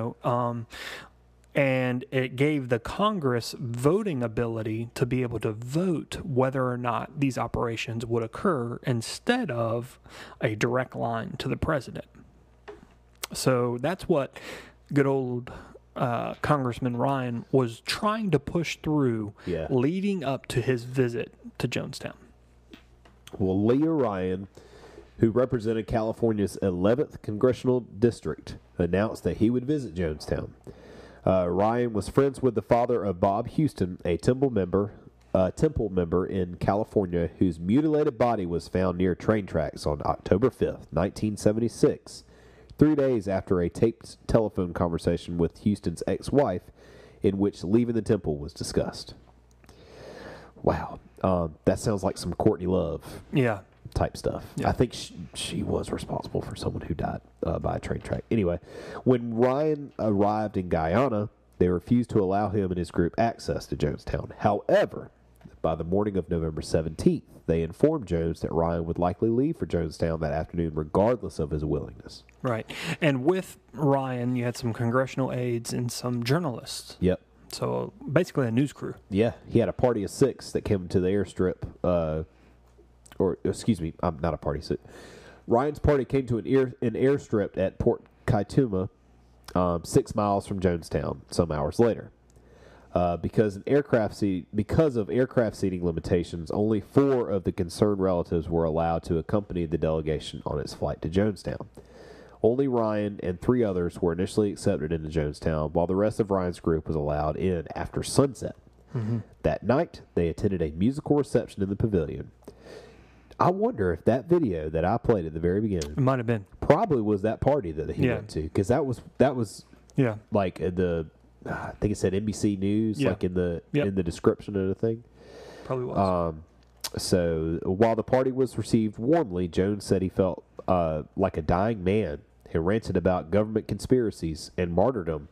and it gave the Congress voting ability to be able to vote whether or not these operations would occur instead of a direct line to the president. So that's what good old Congressman Ryan was trying to push through leading up to his visit to Jonestown. Well, Leo Ryan, who represented California's 11th Congressional District, announced that he would visit Jonestown. Ryan was friends with the father of Bob Houston, a temple member in California, whose mutilated body was found near train tracks on October 5th, 1976, 3 days after a taped telephone conversation with Houston's ex-wife, in which leaving the temple was discussed. Wow. That sounds like some Courtney Love type stuff. Yeah. I think she was responsible for someone who died by a train track. Anyway, when Ryan arrived in Guyana, they refused to allow him and his group access to Jonestown. However, by the morning of November 17th, they informed Jones that Ryan would likely leave for Jonestown that afternoon regardless of his willingness. Right. And with Ryan, you had some congressional aides and some journalists. Yep. So basically a news crew. Yeah, he had a party of 6 that came to the airstrip. Not a party. Ryan's party came to an airstrip at Port Kaituma, 6 miles from Jonestown. Some hours later, because of aircraft seating limitations, only 4 of the concerned relatives were allowed to accompany the delegation on its flight to Jonestown. Only Ryan and 3 others were initially accepted into Jonestown, while the rest of Ryan's group was allowed in after sunset. Mm-hmm. That night, they attended a musical reception in the pavilion. I wonder if that video that I played at the very beginning, it might have been, probably was that party that he went to, because that was like I think it said NBC News, like in the description of the thing. Probably was. So while the party was received warmly, Jones said he felt like a dying man and ranted about government conspiracies and martyrdom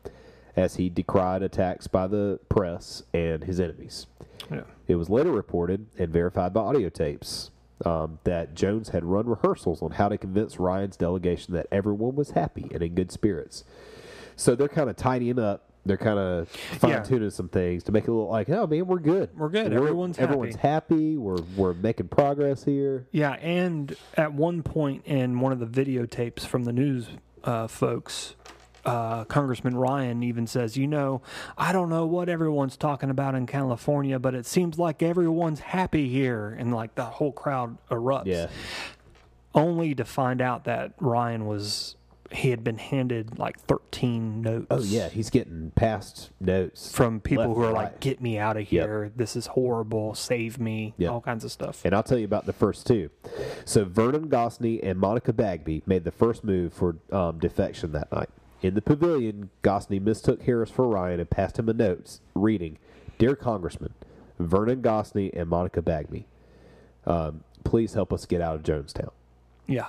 as he decried attacks by the press and his enemies. Yeah. It was later reported and verified by audio tapes that Jones had run rehearsals on how to convince Ryan's delegation that everyone was happy and in good spirits. So they're kind of tidying up. They're kind of fine-tuning some things to make it look like, oh, man, we're good. We're good. Everyone's happy. We're making progress here. Yeah, and at one point in one of the videotapes from the news folks, Congressman Ryan even says, I don't know what everyone's talking about in California, but it seems like everyone's happy here. And like the whole crowd erupts. Yeah. Only to find out that he had been handed like 13 notes. Oh, yeah. He's getting past notes from people who are right. like, get me out of here. Yep. This is horrible. Save me. Yep. All kinds of stuff. And I'll tell you about the first two. So Vernon Gosney and Monica Bagby made the first move for defection that night. In the pavilion, Gosney mistook Harris for Ryan and passed him a note reading, Dear Congressman, Vernon Gosney and Monica Bagby, please help us get out of Jonestown. Yeah.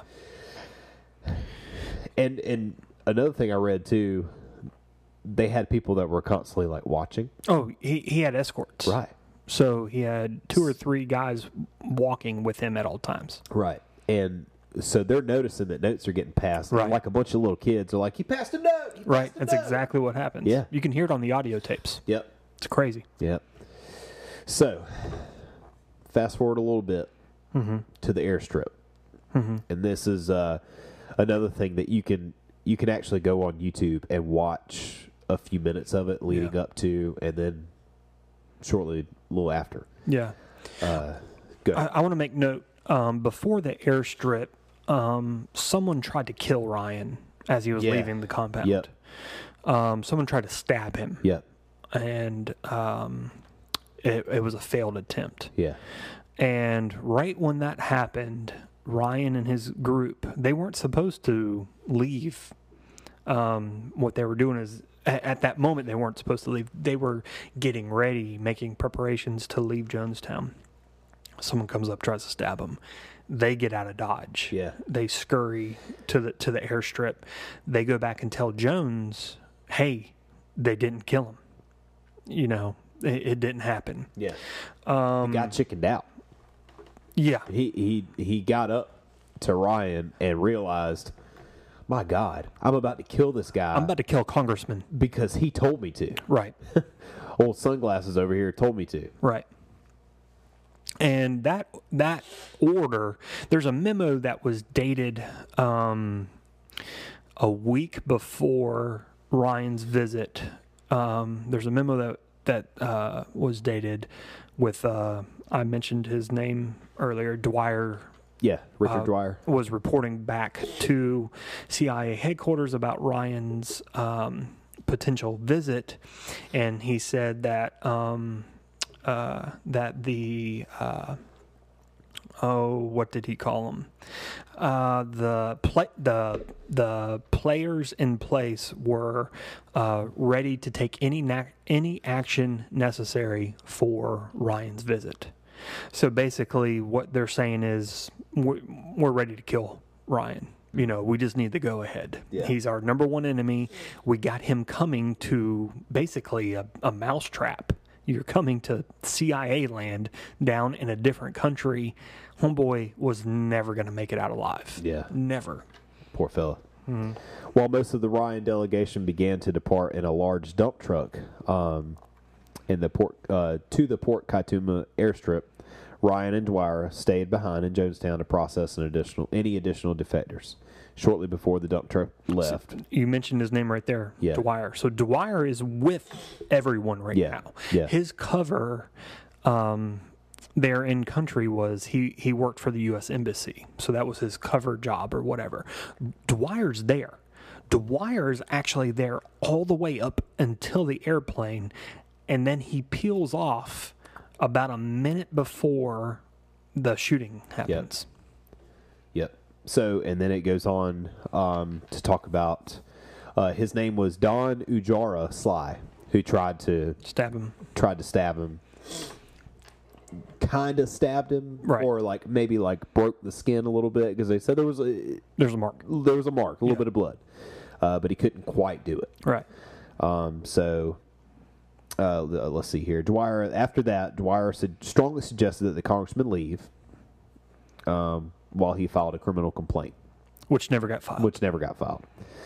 And another thing I read too, they had people that were constantly like watching. Oh, he had escorts. Right. So he had 2 or 3 guys walking with him at all times. Right. And so they're noticing that notes are getting passed. Right. Like a bunch of little kids are like, he passed a note. Right. That's exactly what happens. Yeah. You can hear it on the audio tapes. Yep. It's crazy. Yep. So fast forward a little bit to the airstrip. Mm-hmm. And this is another thing that you can actually go on YouTube and watch a few minutes of it leading up to, and then shortly a little after. Yeah. Good. I want to make note, before the airstrip, someone tried to kill Ryan as he was leaving the compound. Yep. Someone tried to stab him. Yep. And it was a failed attempt. Yeah. And right when that happened, Ryan and his group, they weren't supposed to leave. What they were doing is, at that moment, they weren't supposed to leave. They were getting ready, making preparations to leave Jonestown. Someone comes up, tries to stab them. They get out of Dodge. Yeah. They scurry to the airstrip. They go back and tell Jones, hey, they didn't kill him. It didn't happen. Yeah. He got chickened out. Yeah. He got up to Ryan and realized, my God, I'm about to kill this guy. I'm about to kill Congressman. Because he told me to. Right. Old Sunglasses over here told me to. Right. And that order, there's a memo that was dated a week before Ryan's visit. There's a memo that was dated with, I mentioned his name earlier, Dwyer. Yeah, Richard Dwyer. Was reporting back to CIA headquarters about Ryan's potential visit, and he said that that the what did he call them? The players in place were ready to take any action necessary for Ryan's visit. So basically, what they're saying is we're ready to kill Ryan. We just need the go ahead. Yeah. He's our number one enemy. We got him coming to basically a mousetrap. You're coming to CIA land down in a different country. Homeboy was never going to make it out alive. Yeah. Never. Poor fella. Mm-hmm. While most of the Ryan delegation began to depart in a large dump truck to the Port Kaituma airstrip, Ryan and Dwyer stayed behind in Jonestown to process any additional defectors. Shortly before the dump truck left. So you mentioned his name right there, yeah. Dwyer. So Dwyer is with everyone right now. Yeah. His cover there in country was he worked for the U.S. Embassy. So that was his cover job or whatever. Dwyer's there. Dwyer's actually there all the way up until the airplane, and then he peels off about a minute before the shooting happens. Yep. So, and then it goes on to talk about his name was Don Ujara Sly, who tried to stab him. Kind of stabbed him, right. Or maybe broke the skin a little bit, because they said there's a mark, a little bit of blood, but he couldn't quite do it. Right. Let's see here. After that, Dwyer strongly suggested that the congressman leave while he filed a criminal complaint. Which never got filed.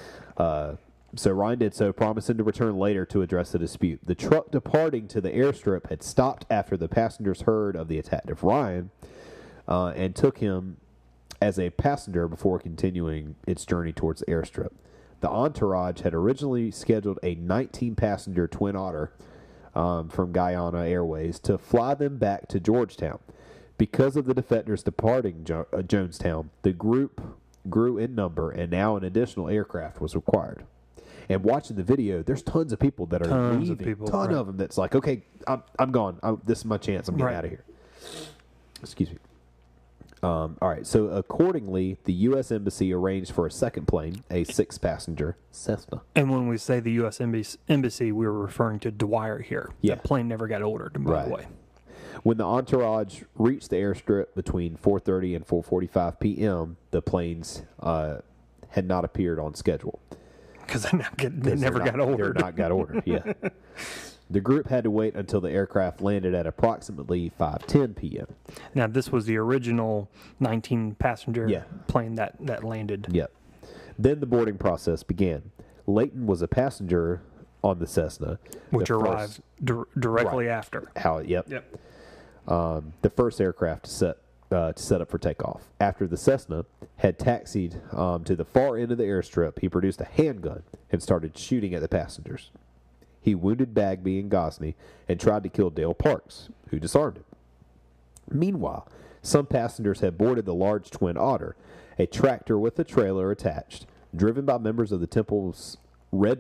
So Ryan did so, promising to return later to address the dispute. The truck departing to the airstrip had stopped after the passengers heard of the attack of Ryan and took him as a passenger before continuing its journey towards the airstrip. The entourage had originally scheduled a 19-passenger Twin Otter from Guyana Airways to fly them back to Georgetown. Because of the defectors departing Jonestown, the group grew in number, and now an additional aircraft was required. And watching the video, there's tons of people that are leaving. Ton of them that's like, okay, I'm gone. This is my chance. I'm getting out of here. Excuse me. All right. So accordingly, the U.S. Embassy arranged for a second plane, a 6-passenger Cessna. And when we say the U.S. Embassy, we're referring to Dwyer here. Yeah. That plane never got ordered, by the way. When the entourage reached the airstrip between 4:30 and 4:45 p.m., the planes had not appeared on schedule. Because they never got ordered. They're not got ordered, yeah. The group had to wait until the aircraft landed at approximately 5:10 p.m. Now, this was the original 19-passenger plane that landed. Yep. Then the boarding process began. Leighton was a passenger on the Cessna, which arrived directly after. Yep. The first aircraft to set up for takeoff. After the Cessna had taxied to the far end of the airstrip, he produced a handgun and started shooting at the passengers. He wounded Bagby and Gosney and tried to kill Dale Parks, who disarmed him. Meanwhile, some passengers had boarded the large Twin Otter, a tractor with a trailer attached, driven by members of the Temple's Red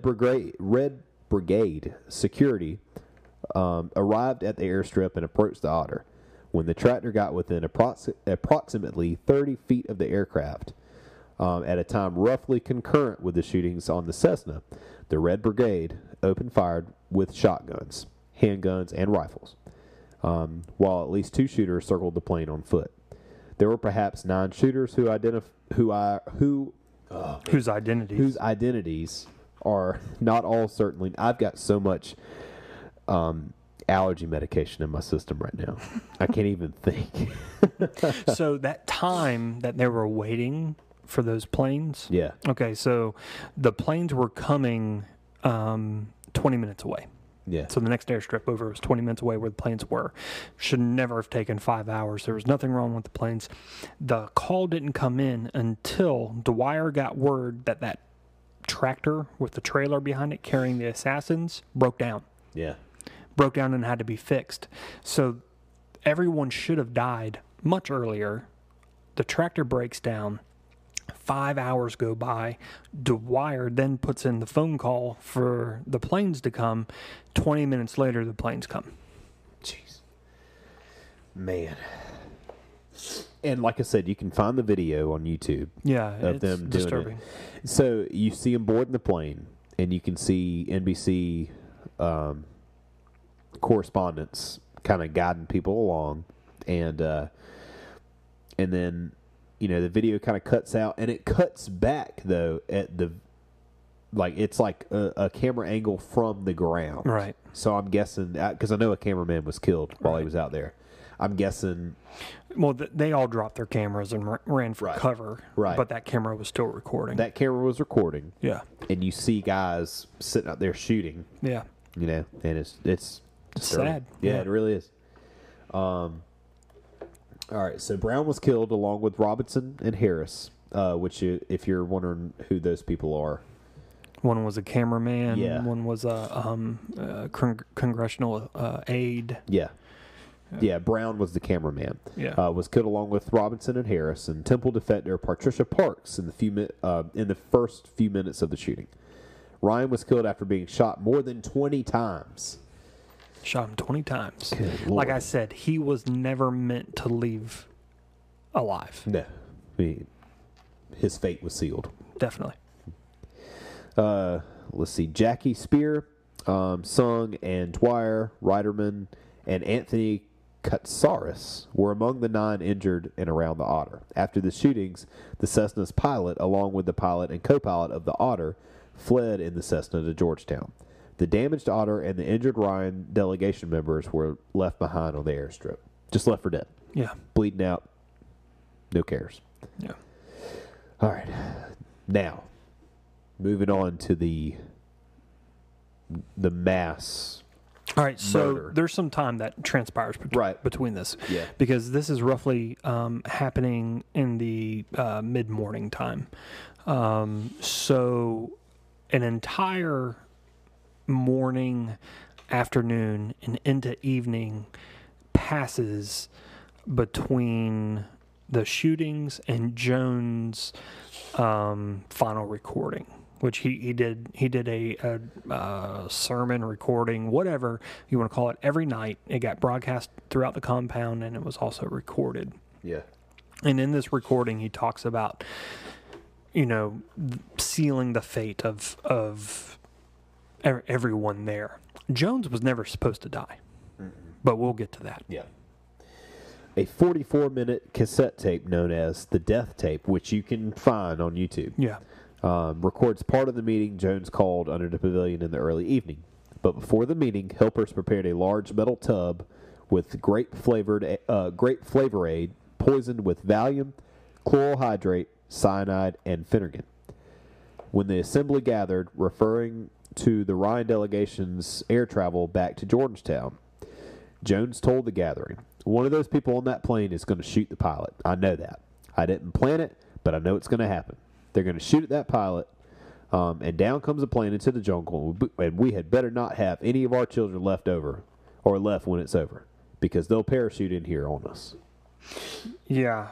Brigade security, arrived at the airstrip and approached the Otter. When the tractor got within approximately 30 feet of the aircraft, at a time roughly concurrent with the shootings on the Cessna, the Red Brigade opened fire with shotguns, handguns, and rifles, while at least 2 shooters circled the plane on foot. There were perhaps 9 shooters whose identities are not all certainly. I've got so much allergy medication in my system right now. I can't even think. So that time that they were waiting for those planes. Yeah. Okay, so the planes were coming 20 minutes away. Yeah. So the next airstrip over was 20 minutes away where the planes were. Should never have taken 5 hours. There was nothing wrong with the planes. The call didn't come in until Dwyer got word that tractor with the trailer behind it carrying the assassins broke down. Yeah. Broke down and had to be fixed. So everyone should have died much earlier. The tractor breaks down. 5 hours go by. Dwyer then puts in the phone call for the planes to come. 20 minutes later, the planes come. Jeez. Man. And like I said, you can find the video on YouTube. Yeah, of them doing it. So you see them boarding the plane, and you can see NBC correspondents kind of guiding people along, and then the video kind of cuts out, and it cuts back though at the it's like a camera angle from the ground, right? So I'm guessing, because I know a cameraman was killed while he was out there. I'm guessing. Well, they all dropped their cameras and ran for cover, right? But that camera was still recording. That camera was recording, yeah. And you see guys sitting out there shooting, yeah. And it's sad. Yeah, it really is. All right, so Brown was killed along with Robinson and Harris, which, if you're wondering who those people are. One was a cameraman. Yeah. One was a congressional aide. Yeah. Yeah, Brown was the cameraman. Yeah. Was killed along with Robinson and Harris, and Temple defender Patricia Parks in the first few minutes of the shooting. Ryan was killed after being shot more than 20 times. Shot him 20 times. Good Lord. Like I said, he was never meant to leave alive. No. I mean, his fate was sealed. Definitely. Let's see. Jackie Spear, Sung, and Dwyer, Reiterman, and Anthony Katsaris were among the 9 injured and around the Otter. After the shootings, the Cessna's pilot, along with the pilot and co-pilot of the Otter, fled in the Cessna to Georgetown. The damaged otter and the injured Ryan delegation members were left behind on the airstrip. Just left for dead. Yeah. Bleeding out. No cares. Yeah. All right. Now, moving on to the mass. All right, so murder. there's some time that transpires between this. Yeah. Because this is roughly happening in the mid-morning time. So an entire morning, afternoon, and into evening passes between the shootings and Jones' final recording, which he did a sermon recording, whatever you want to call it, every night. It got broadcast throughout the compound, and it was also recorded. Yeah. And in this recording, he talks about, sealing the fate of everyone there. Jones was never supposed to die, but we'll get to that. Yeah. A 44-minute cassette tape known as the Death Tape, which you can find on YouTube. Yeah. Records part of the meeting Jones called under the pavilion in the early evening. But before the meeting, helpers prepared a large metal tub with grape Flavor Aid poisoned with Valium, chloral hydrate, cyanide, and Finnegan. When the assembly gathered, referring to the Ryan delegation's air travel back to Georgetown, Jones told the gathering, "One of those people on that plane is going to shoot the pilot. I know that. I didn't plan it, but I know it's going to happen. They're going to shoot at that pilot, and down comes a plane into the jungle, and we had better not have any of our children left when it's over, because they'll parachute in here on us." Yeah.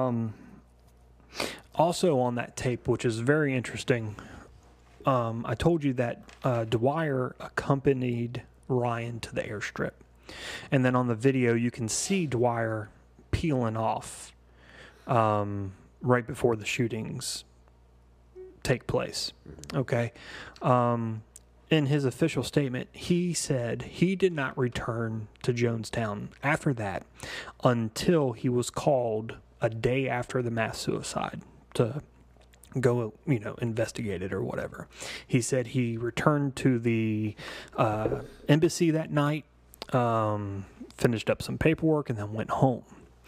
Also on that tape, which is very interesting, I told you that Dwyer accompanied Ryan to the airstrip. And then on the video, you can see Dwyer peeling off right before the shootings take place. Okay. In his official statement, he said he did not return to Jonestown after that until he was called a day after the mass suicide to go, investigate it or whatever. He said he returned to the embassy that night, finished up some paperwork, and then went home.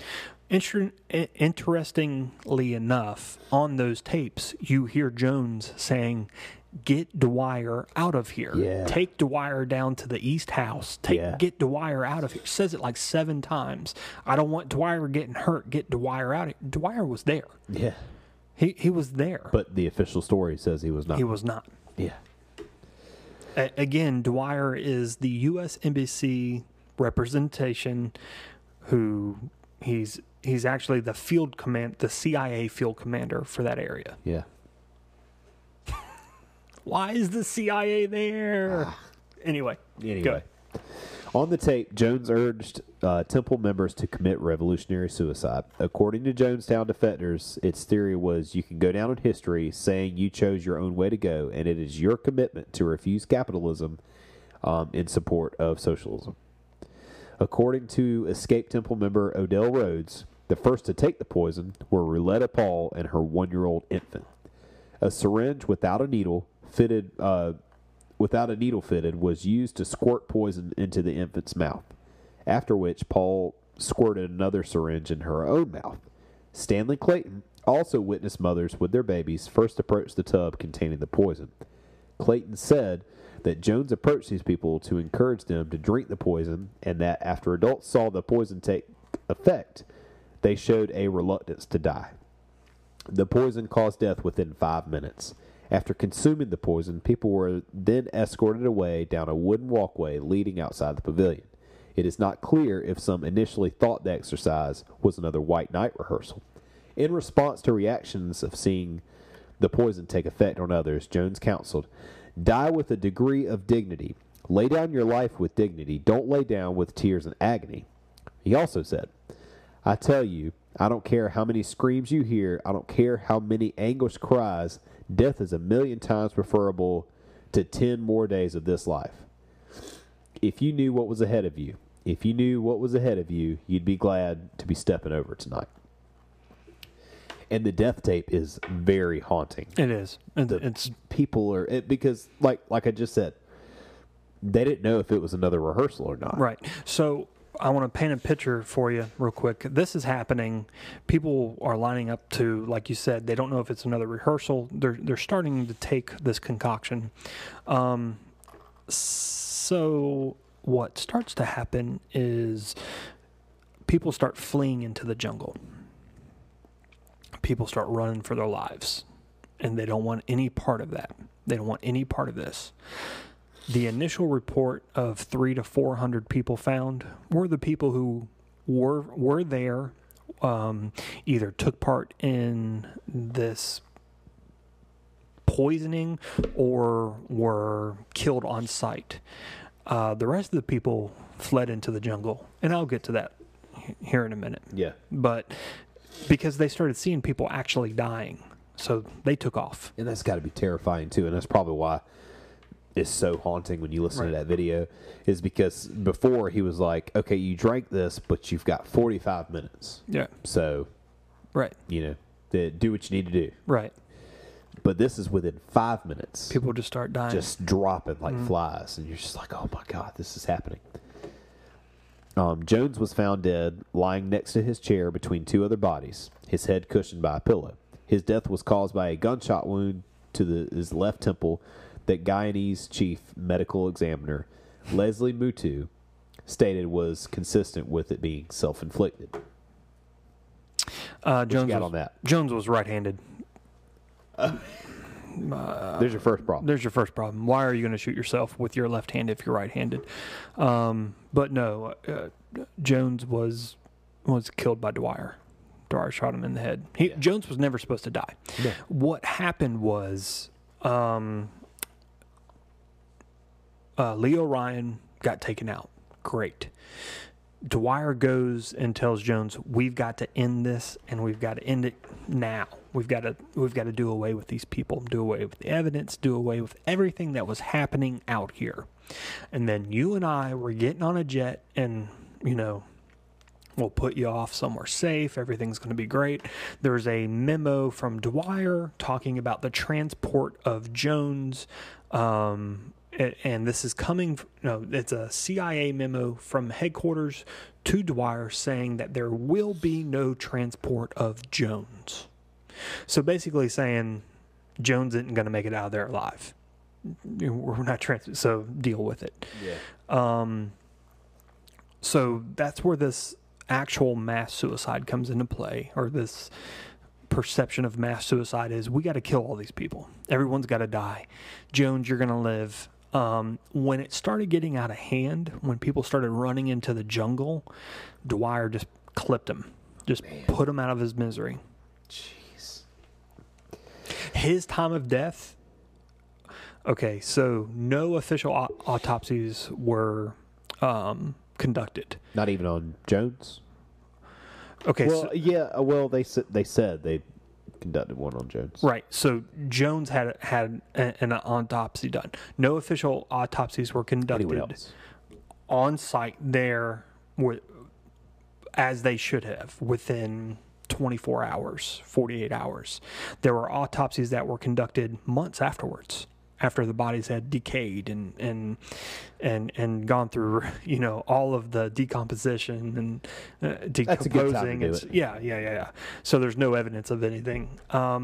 Interestingly enough, on those tapes, you hear Jones saying, "Get Dwyer out of here. Yeah. Take Dwyer down to the East House. Get Dwyer out of here." Says it like 7 times. I don't want Dwyer getting hurt. Get Dwyer out. Dwyer was there. Yeah. He was there. But the official story says he was not. He was not. Yeah. Again, Dwyer is the U.S. Embassy representation who he's actually the CIA field commander for that area. Yeah. Why is the CIA there? Anyway. Go. On the tape, Jones urged Temple members to commit revolutionary suicide. According to Jonestown defenders, its theory was you can go down in history saying you chose your own way to go, and it is your commitment to refuse capitalism in support of socialism. According to escaped Temple member Odell Rhodes, the first to take the poison were Rouletta Paul and her 1-year-old infant. A syringe without a needle fitted was used to squirt poison into the infant's mouth, after which Paul squirted another syringe in her own mouth. Stanley Clayton also witnessed mothers with their babies first approach the tub containing the poison. Clayton said that Jones approached these people to encourage them to drink the poison, and that after adults saw the poison take effect, they showed a reluctance to die. The poison caused death within 5 minutes. After consuming the poison, people were then escorted away down a wooden walkway leading outside the pavilion. It is not clear if some initially thought the exercise was another White Night rehearsal. In response to reactions of seeing the poison take effect on others, Jones counseled, "Die with a degree of dignity. Lay down your life with dignity. Don't lay down with tears and agony." He also said, "I tell you, I don't care how many screams you hear. I don't care how many anguished cries. Death is 1,000,000 times preferable to 10 more days of this life. If you knew what was ahead of you, you'd be glad to be stepping over tonight." And the death tape is very haunting. It is. It's People are because like I just said, they didn't know if it was another rehearsal or not. Right. So I want to paint a picture for you real quick. This is happening. People are lining up to, like you said, they don't know if it's another rehearsal. They're starting to take this concoction. So what starts to happen is people start fleeing into the jungle. People start running for their lives, and they don't want any part of that. They don't want any part of this. The initial report of 300 to 400 people found were the people who were there, either took part in this poisoning or were killed on site. The rest of the people fled into the jungle, and I'll get to that here in a minute. Yeah. But because they started seeing people actually dying, so they took off. And that's got to be terrifying too, and that's probably why it's so haunting when you listen to that video, is because before he was like, okay, you drank this, but you've got 45 minutes. Yeah. So, Right. do what you need to do. Right. But this is within 5 minutes. People just start dying. Just dropping like flies, and you're just like, oh my God, this is happening. Jones was found dead, lying next to his chair between two other bodies, his head cushioned by a pillow. His death was caused by a gunshot wound to his left temple that Guyanese chief medical examiner Leslie Mutu stated was consistent with it being self-inflicted. Jones was right-handed. There's your first problem. There's your first problem. Why are you going to shoot yourself with your left hand if you're right-handed? But no, Jones was killed by Dwyer. Dwyer shot him in the head. Jones was never supposed to die. Yeah. What happened was Leo Ryan got taken out. Great. Dwyer goes and tells Jones, "We've got to end this, and we've got to end it now. We've got to do away with these people, do away with the evidence, do away with everything that was happening out here. And then you and I were getting on a jet, and we'll put you off somewhere safe. Everything's going to be great." There's a memo from Dwyer talking about the transport of Jones. And this is coming, it's a CIA memo from headquarters to Dwyer saying that there will be no transport of Jones. So basically saying Jones isn't going to make it out of there alive. We're not so deal with it. Yeah. So that's where this actual mass suicide comes into play, or this perception of mass suicide is, we got to kill all these people. Everyone's got to die. Jones, you're going to live. When it started getting out of hand, when people started running into the jungle, Dwyer just clipped him, put him out of his misery. Jeez. His time of death. Okay, so no official autopsies were conducted. Not even on Jones? Okay. Well, yeah. Well, they said they conducted one on Jones. Right. So Jones had an autopsy done. No official autopsies were conducted on site there, as they should have, within 24 hours, 48 hours. There were autopsies that were conducted months afterwards, after the bodies had decayed and gone through, all of the decomposition and decomposing. That's a good time to do it. Yeah. So there's no evidence of anything.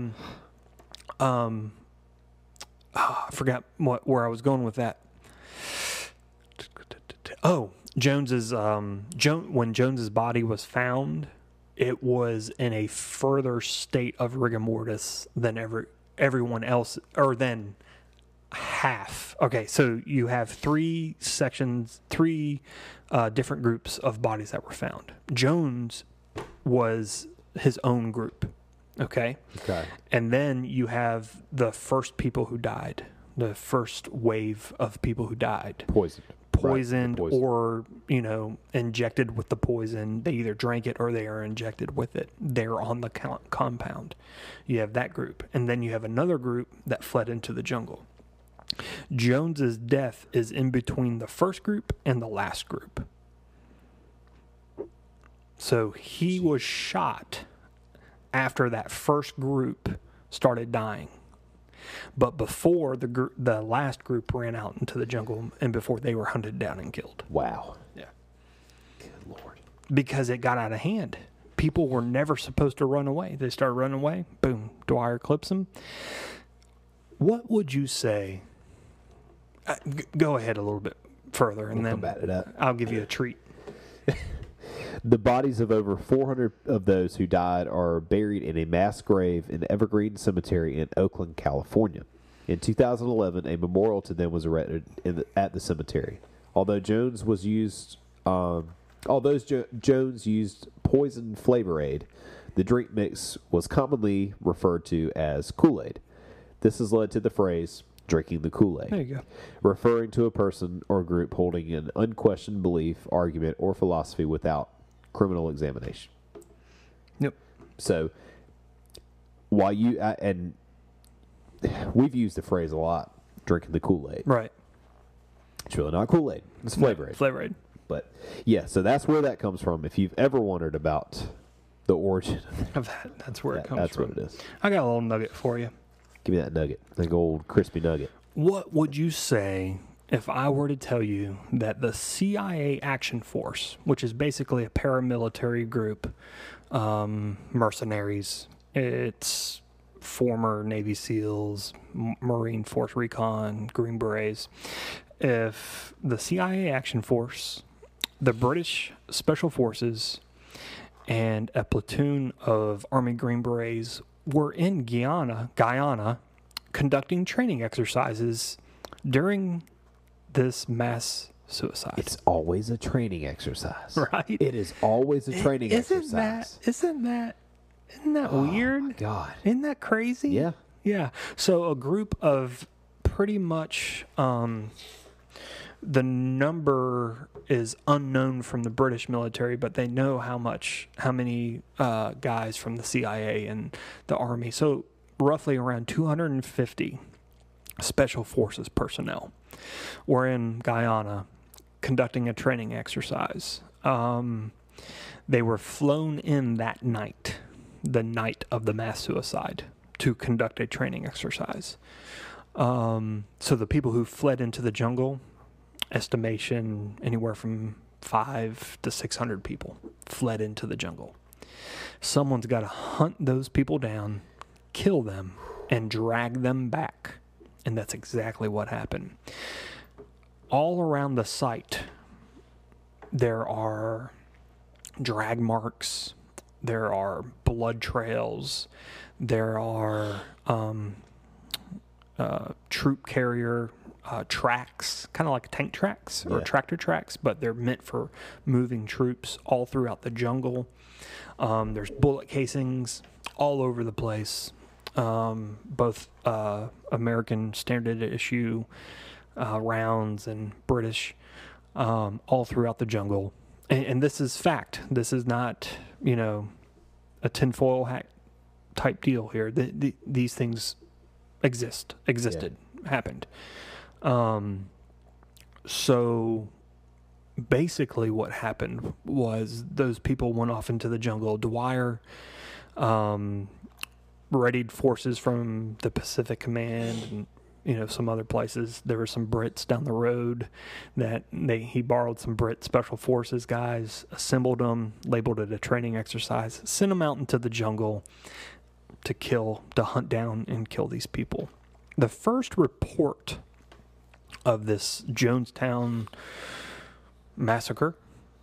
I forgot where I was going with that. Oh, when Jones's body was found, it was in a further state of rigor mortis than everyone else, or than half. Okay, so you have three different groups of bodies that were found. Jones was his own group. Okay. And then you have the first people who died, the first wave of people who died. Poisoned, right. Or, injected with the poison. They either drank it or they are injected with it. They're on the compound. You have that group. And then you have another group that fled into the jungle. Jones's death is in between the first group and the last group. So he was shot after that first group started dying. but before the last group ran out into the jungle and before they were hunted down and killed. Wow. Yeah. Good Lord. Because it got out of hand. People were never supposed to run away. They started running away. Boom. Dwyer clips them. What would you say? Go ahead a little bit further, and then Combat it up. I'll give you a treat. The bodies of over 400 of those who died are buried in a mass grave in Evergreen Cemetery in Oakland, California. In 2011, a memorial to them was erected at the cemetery. Although Jones used poison flavor aid, the drink mix was commonly referred to as Kool-Aid. This has led to the phrase "drinking the Kool-Aid," There you go. referring to a person or group holding an unquestioned belief, argument, or philosophy without criminal examination. Yep. So, while and we've used the phrase a lot, "drinking the Kool-Aid." Right. It's really not Kool-Aid. It's flavor aid. Flavor aid. But yeah, so that's where that comes from. If you've ever wondered about the origin of That's where it comes that's from. what it is. I got a little nugget for you. Give me that nugget, that old crispy nugget. What would you say if I were to tell you that the CIA Action Force, which is basically a paramilitary group, mercenaries, it's former Navy SEALs, Marine Force Recon, Green Berets, if the CIA Action Force, the British Special Forces, and a platoon of Army Green Berets were in Guyana, conducting training exercises during this mass suicide. It's always a training exercise. Right? It is always a training exercise. Isn't that weird? My God. Isn't that crazy? Yeah. Yeah. So a group of pretty much the number is unknown from the British military, but they know how many guys from the CIA and the Army. So roughly around 250 Special Forces personnel were in Guyana conducting a training exercise. They were flown in that night, the night of the mass suicide, to conduct a training exercise. So the people who fled into the jungle, estimation anywhere from 500 to 600 people fled into the jungle. Someone's got to hunt those people down, kill them, and drag them back. And that's exactly what happened. All around the site, there are drag marks, there are blood trails, there are troop carrier tracks, kind of like tank tracks or tractor tracks, but they're meant for moving troops all throughout the jungle. There's bullet casings all over the place, both American standard issue rounds and British, all throughout the jungle. And this is fact. This is not, a tinfoil hat type deal here. These things existed, happened. So basically what happened was those people went off into the jungle. Dwyer readied forces from the Pacific Command and some other places. There were some Brits down the road that he borrowed some Brit Special Forces guys, assembled them, labeled it a training exercise, sent them out into the jungle to hunt down and kill these people. The first report of this Jonestown massacre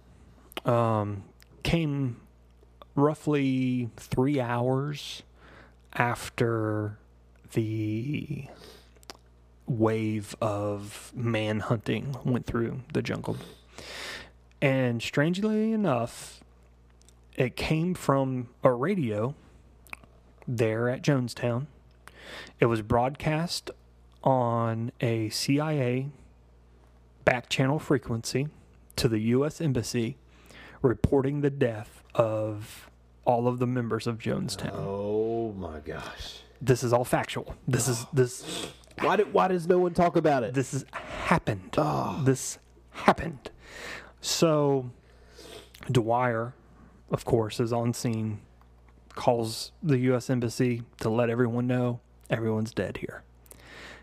came roughly 3 hours after the wave of manhunting went through the jungle. And strangely enough, it came from a radio there at Jonestown. It was broadcast on a CIA back channel frequency to the U.S. Embassy, reporting the death of all of the members of Jonestown. Oh my gosh! This is all factual. This. Why does no one talk about it? This has happened. Oh. This happened. So Dwyer, of course, is on scene, calls the U.S. Embassy to let everyone know everyone's dead here.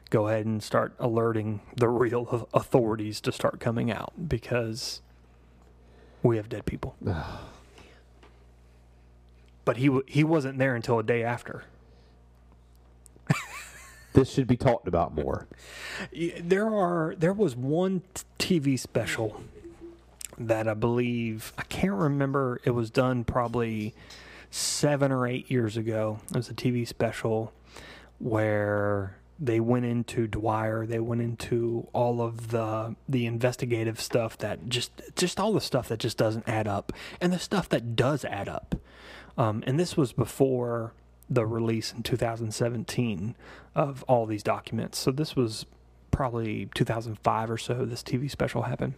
go ahead and start alerting the real authorities to start coming out, because we have dead people. But he wasn't there until a day after. This should be talked about more. There was one TV special that I believe, I can't remember, it was done probably 7 or 8 years ago. It was a TV special where they went into Dwyer, they went into all of the investigative stuff that just all the stuff that just doesn't add up, and the stuff that does add up. And this was before the release in 2017 of all these documents. So this was probably 2005 or so this TV special happened.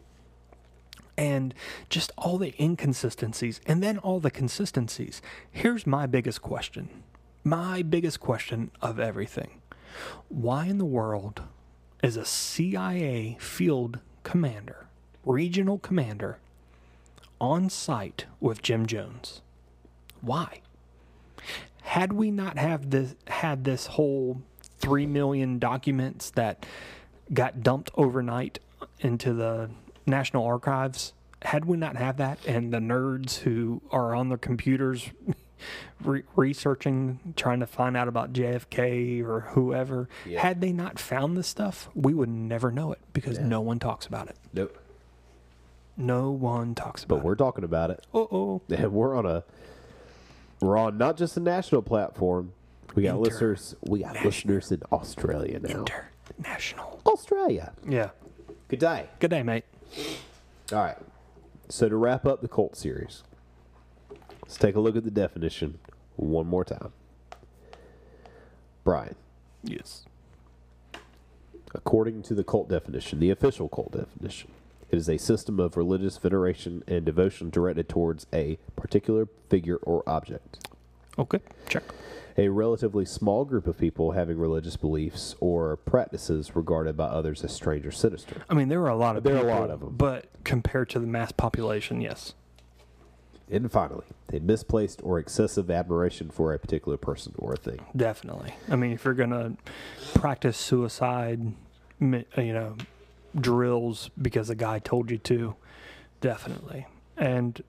And just all the inconsistencies and then all the consistencies. Here's my biggest question. My biggest question of everything. Why in the world is a CIA field commander, regional commander, on site with Jim Jones? Why? Had we not had this whole 3 million documents that got dumped overnight into the National Archives, had we not had that, and the nerds who are on their computers researching, trying to find out about JFK or whoever, had they not found this stuff, we would never know it, because no one talks about it. Nope. No one talks about it. But we're talking about it. Uh-oh. And we're on not just a national platform. We got listeners. We got listeners in Australia now. International. Australia. Yeah. Good day. Good day, mate. All right. So to wrap up the cult series, let's take a look at the definition one more time. Brian. Yes. According to the cult definition, the official cult definition, it is a system of religious veneration and devotion directed towards a particular figure or object. Okay, check. A relatively small group of people having religious beliefs or practices regarded by others as strange or sinister. I mean, there are a lot of There are a people, lot of them. but compared to the mass population, yes. And finally, a misplaced or excessive admiration for a particular person or a thing. Definitely. I mean, if you're going to practice suicide, drills because a guy told you to, definitely. And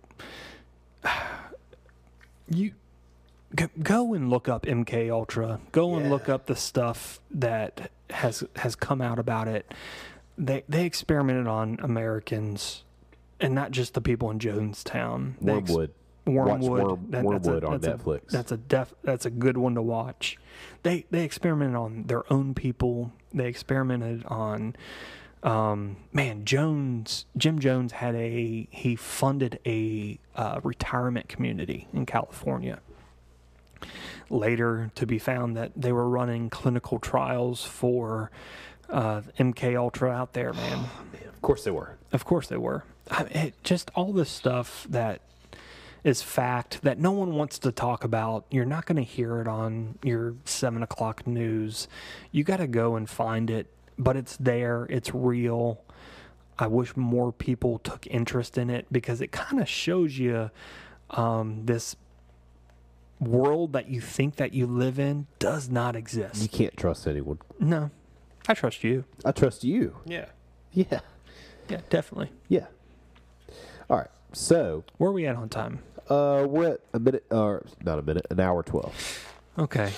you go and look up MK Ultra. Go and look up the stuff that has come out about it. They experimented on Americans, and not just the people in Jonestown. Wormwood. Wormwood. Wormwood on Netflix. That's a good one to watch. They experimented on their own people. They experimented on Jim Jones he funded a retirement community in California. Later to be found that they were running clinical trials for MK Ultra out there, man. Oh, man. Of course they were. Of course they were. Just all this stuff that is fact that no one wants to talk about. You're not going to hear it on your 7 o'clock news. You got to go and find it, but it's there. It's real. I wish more people took interest in it, because it kind of shows you this world that you think that you live in does not exist. You can't trust anyone. No. I trust you. I trust you. Yeah. Yeah. Yeah, definitely. Yeah. All right. So where are we at on time? We're at an hour 12. Okay.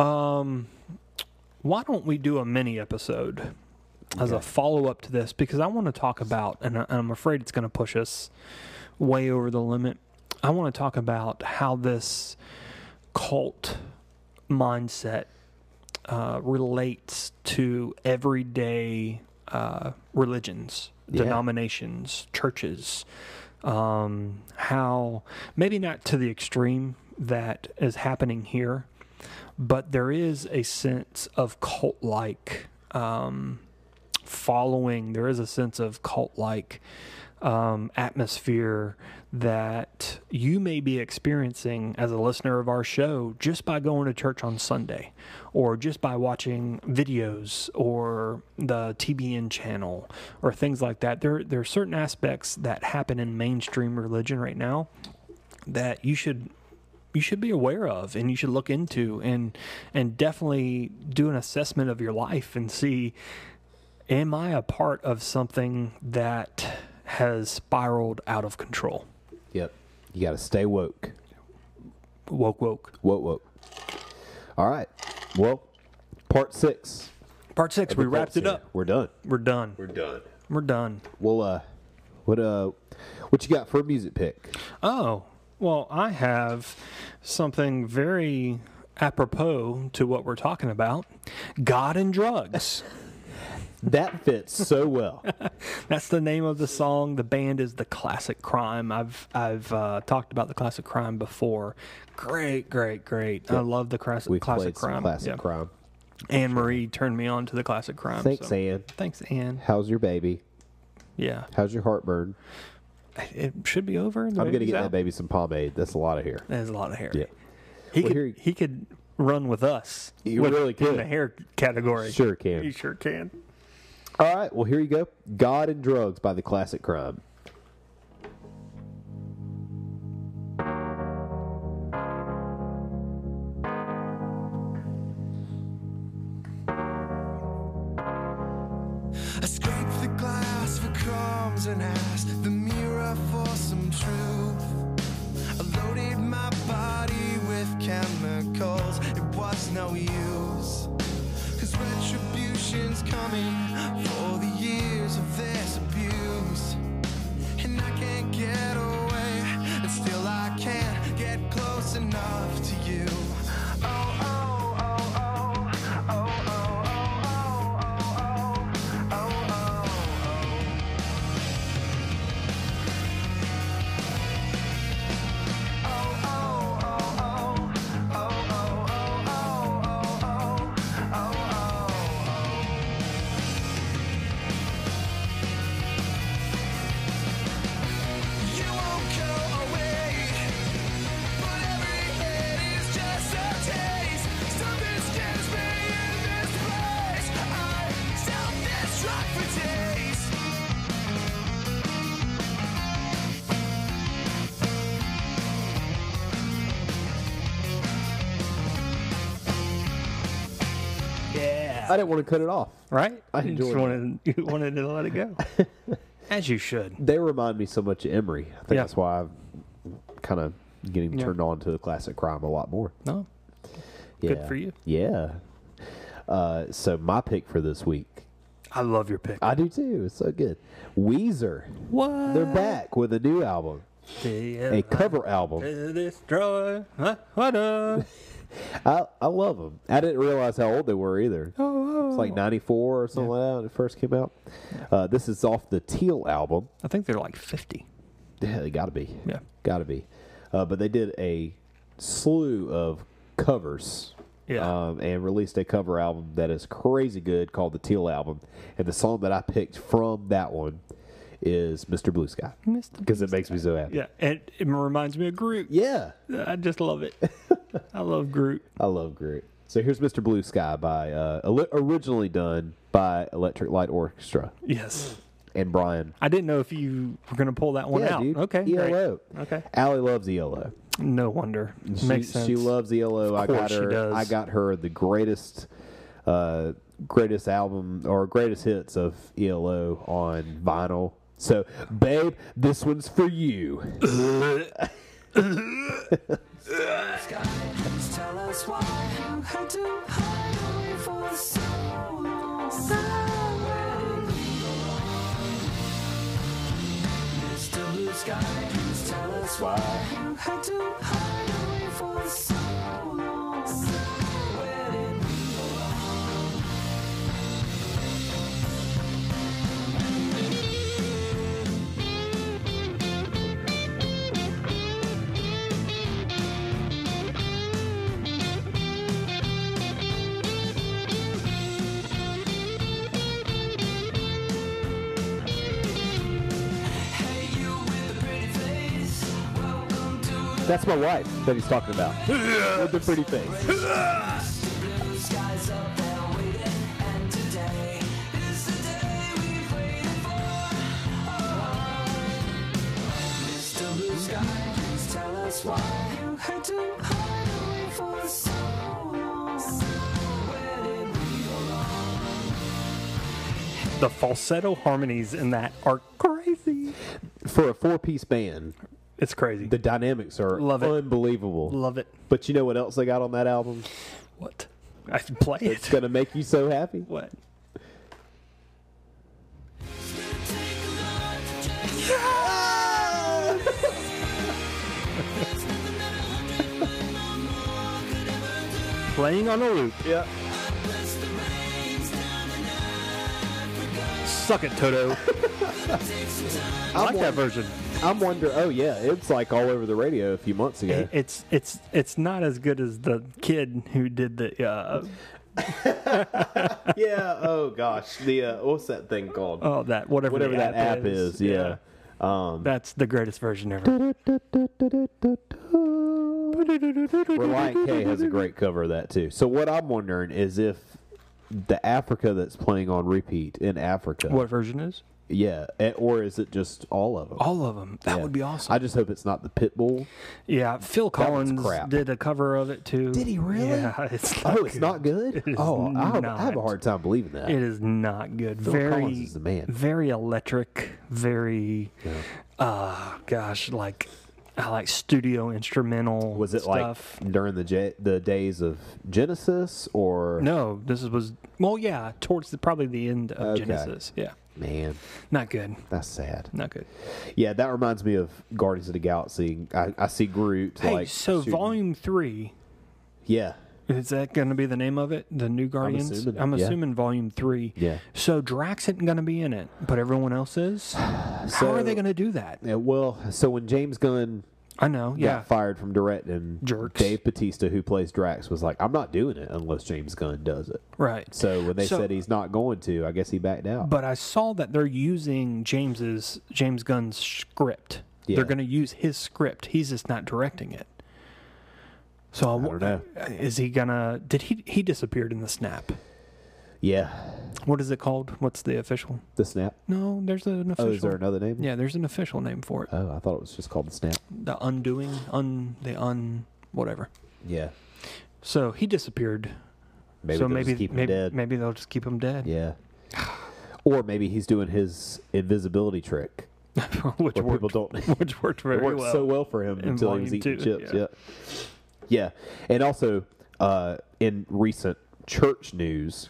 Why don't we do a mini episode as a follow-up to this? Because I want to talk about, and I'm afraid it's going to push us way over the limit, I want to talk about how this cult mindset relates to everyday religions, denominations, churches. How, maybe not to the extreme that is happening here, but there is a sense of cult-like following. There is a sense of cult-like atmosphere that you may be experiencing as a listener of our show just by going to church on Sunday, or just by watching videos or the TBN channel or things like that. There are certain aspects that happen in mainstream religion right now that you should be aware of, and you should look into, and definitely do an assessment of your life and see, am I a part of something that has spiraled out of control? Yep. You got to stay woke. Woke. Woke. All right. Well, part 6. Part 6. We wrapped it up. We're done. We're done. We're done. Well, what you got for a music pick? Oh, well, I have something very apropos to what we're talking about. God and drugs. That fits so well. That's the name of the song. The band is The Classic Crime. I've talked about The Classic Crime before. Great. Yep. I love The Classic Crime. Classic Crime. Anne Marie turned me on to The Classic Crime. Thanks, Anne. Thanks, Anne. How's your baby? Yeah. How's your heartburn? It should be over. I'm going to get that baby some pomade. That's a lot of hair. There's a lot of hair. Yeah. He could run with us. He really could. In the hair category. Sure can. He sure can. All right. Well, here you go. God and Drugs by The Classic Crime. I scraped the glass for crumbs and asked the mirror for some truth. I loaded my body with chemicals, it was no use. 'Cause retribution's coming for the years of this abuse. And I can't get away, and still I can't get close enough to you. I didn't want to cut it off. Right? I You enjoyed just wanted to let it go. As you should. They remind me so much of Emery. I think Yeah. that's why I'm kind of getting turned on to The Classic Crime a lot more. No. Yeah. Good for you. Yeah. So my pick for this week. I love your pick. I do too. It's so good. Weezer. What? They're back with a new album. A cover album. Destroy. What? I love them. I didn't realize how old they were either. It's like 94 or something like that when it first came out. This is off the Teal album. I think they're like 50. Yeah, they got to be. Yeah. Got to be. But they did a slew of covers. Yeah. And released a cover album that is crazy good called the Teal album. And the song that I picked from that one is Mr. Blue Sky. Because it makes me so happy. Yeah. And it reminds me of Groot. Yeah. I just love it. I love Groot. I love Groot. So here's Mr. Blue Sky by originally done by Electric Light Orchestra Yes. and Brian. I didn't know if you were going to pull that one Yeah, out. dude. Okay. ELO. Great. Okay. Allie loves ELO. No wonder. Makes sense. She loves ELO. I course got she her. does. I got her the greatest album or greatest hits of ELO on vinyl. So, babe, this one's for you. Skies tell us why you had to hide away for so long. Mr. Blue Sky, please tell us why you had to hide away for so long. Where did we go wrong? Hey, you with the pretty face, welcome to That's my wife that he's talking about. With the pretty face. blue skies up there waiting, and today is the day we've waited for. Mr. Blue Sky, please tell us why you had to hide The falsetto harmonies in that are crazy. For a 4-piece band, It's crazy. the dynamics are Love it. unbelievable. Love it. But you know what else they got on that album? What? I should play It's it. going to make you so happy. What? Playing on a loop. Yeah. Suck it, Toto. I like that version. I'm wondering. Oh yeah, it's like all over the radio a few months ago. It's not as good as the kid who did the Yeah. Oh gosh. The what's that thing called? whatever Whatever the that app is. Yeah. That's the greatest version ever. Reliant K has a great cover of that too. So what I'm wondering is if the Africa that's playing on repeat in Africa, What version is? yeah, or is it just all of them? All of them. That Yeah. would be awesome. I just hope it's not the Pitbull. Yeah, Phil That one's Collins crap. did a cover of it too. Did he really? Yeah, it's not Oh, it's not good. It is Oh, I have a not. hard time believing that. It is not good. Phil very, Collins is the man. very electric. Very, gosh, like I like studio instrumental. Was it stuff. like during the days of Genesis or No, was towards probably the end of Okay. Genesis. Yeah, Man, not good. that's sad. Not good. Yeah, that reminds me of Guardians of the Galaxy. I see Groot. Hey, like so shooting- Volume 3, Yeah, is that going to be the name of it? The New Guardians? assuming, I'm yeah. assuming Volume 3. yeah. So Drax isn't going to be in it, but everyone else is? How So- are they going to do that? Yeah, well, so when James Gunn I know, yeah. got fired from directing, Jerks. Dave Bautista, who plays Drax, was like, "I'm not doing it unless James Gunn does it." Right. So when they So- said he's not going to, I guess he backed out. But I saw that they're using James Gunn's script. Yeah. They're going to use his script. He's just not directing it. So I don't know. Is he gonna? Did he disappeared in the snap? Yeah, What is it called? What's the official? the Snap. No, there's an official. Oh, is there another name? Yeah, there's an official name for it. Oh, I thought it was just called the Snap. The undoing, whatever. Yeah. So he disappeared. Maybe so they'll just keep him dead. maybe they'll just keep him dead. Yeah. Or maybe he's doing his invisibility trick. which Where worked, people don't. which worked It very worked well. so well for him in until he was Volume eating 2, chips. yeah. Yeah. Yeah. And also, in recent church news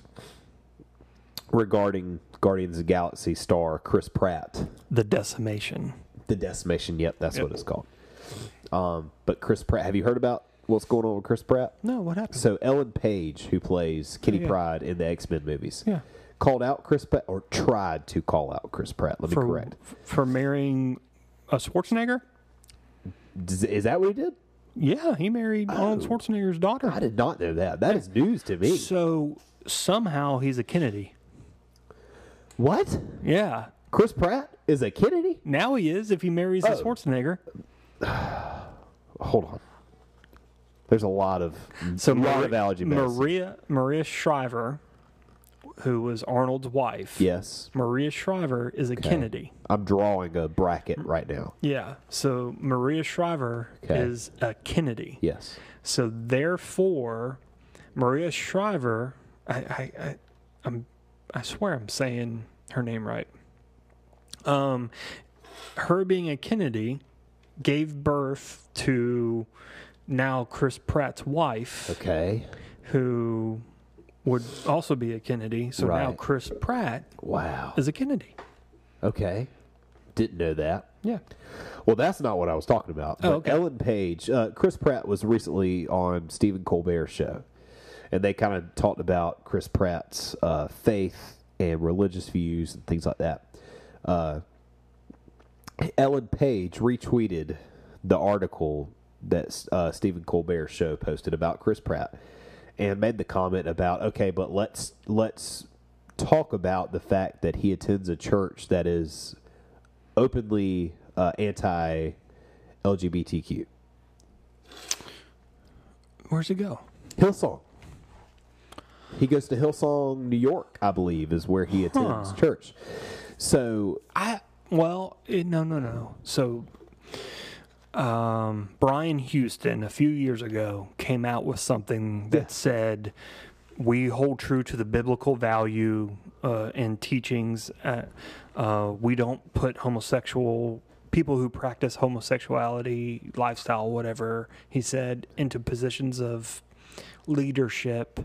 regarding Guardians of the Galaxy star Chris Pratt, The decimation. the decimation. Yep, that's Yep. what it's called. But Chris Pratt, have you heard about what's going on with Chris Pratt? No, what happened? So Ellen Page, who plays Kitty yeah. Pryde in the X-Men movies, Yeah. called out Chris Pratt, or tried to call out Chris Pratt. Let me correct. For marrying a Schwarzenegger? Is that what he did? Yeah, he married Arnold Schwarzenegger's daughter. I did not know that. That is news to me. So somehow he's a Kennedy. What? Yeah. Chris Pratt is a Kennedy? Now he is if he marries a Schwarzenegger. Hold on. There's a lot of allergy medicine. Maria Shriver, who was Arnold's wife. Yes. Maria Shriver is a Kennedy. I'm drawing a bracket right now. Yeah. So Maria Shriver Okay. is a Kennedy. Yes. So therefore, Maria Shriver, I swear I'm saying her name right. Her being a Kennedy gave birth to now Chris Pratt's wife, Okay. who would also be a Kennedy. So now Right. Chris Pratt Wow. is a Kennedy. Okay. Didn't know that. Yeah. Well, that's not what I was talking about. But okay. Ellen Page, Chris Pratt was recently on Stephen Colbert's show, and they kind of talked about Chris Pratt's faith and religious views and things like that. Ellen Page retweeted the article that Stephen Colbert's show posted about Chris Pratt, and made the comment about, okay, but let's talk about the fact that he attends a church that is openly anti-LGBTQ. Where's he go? Hillsong. He goes to Hillsong, New York, I believe, is where he attends church. So No. So, Brian Houston a few years ago came out with something that said we hold true to the biblical value and teachings. We don't put people who practice homosexuality, lifestyle, whatever he said, into positions of leadership.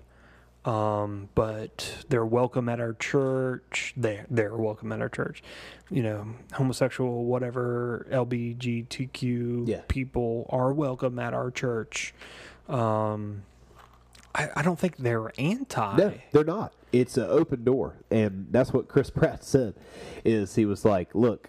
But they're welcome at our church. They're welcome at our church. Homosexual, whatever, LGBTQ people are welcome at our church. I don't think they're anti. No, they're not. It's an open door, and that's what Chris Pratt said. Is he was like, "Look,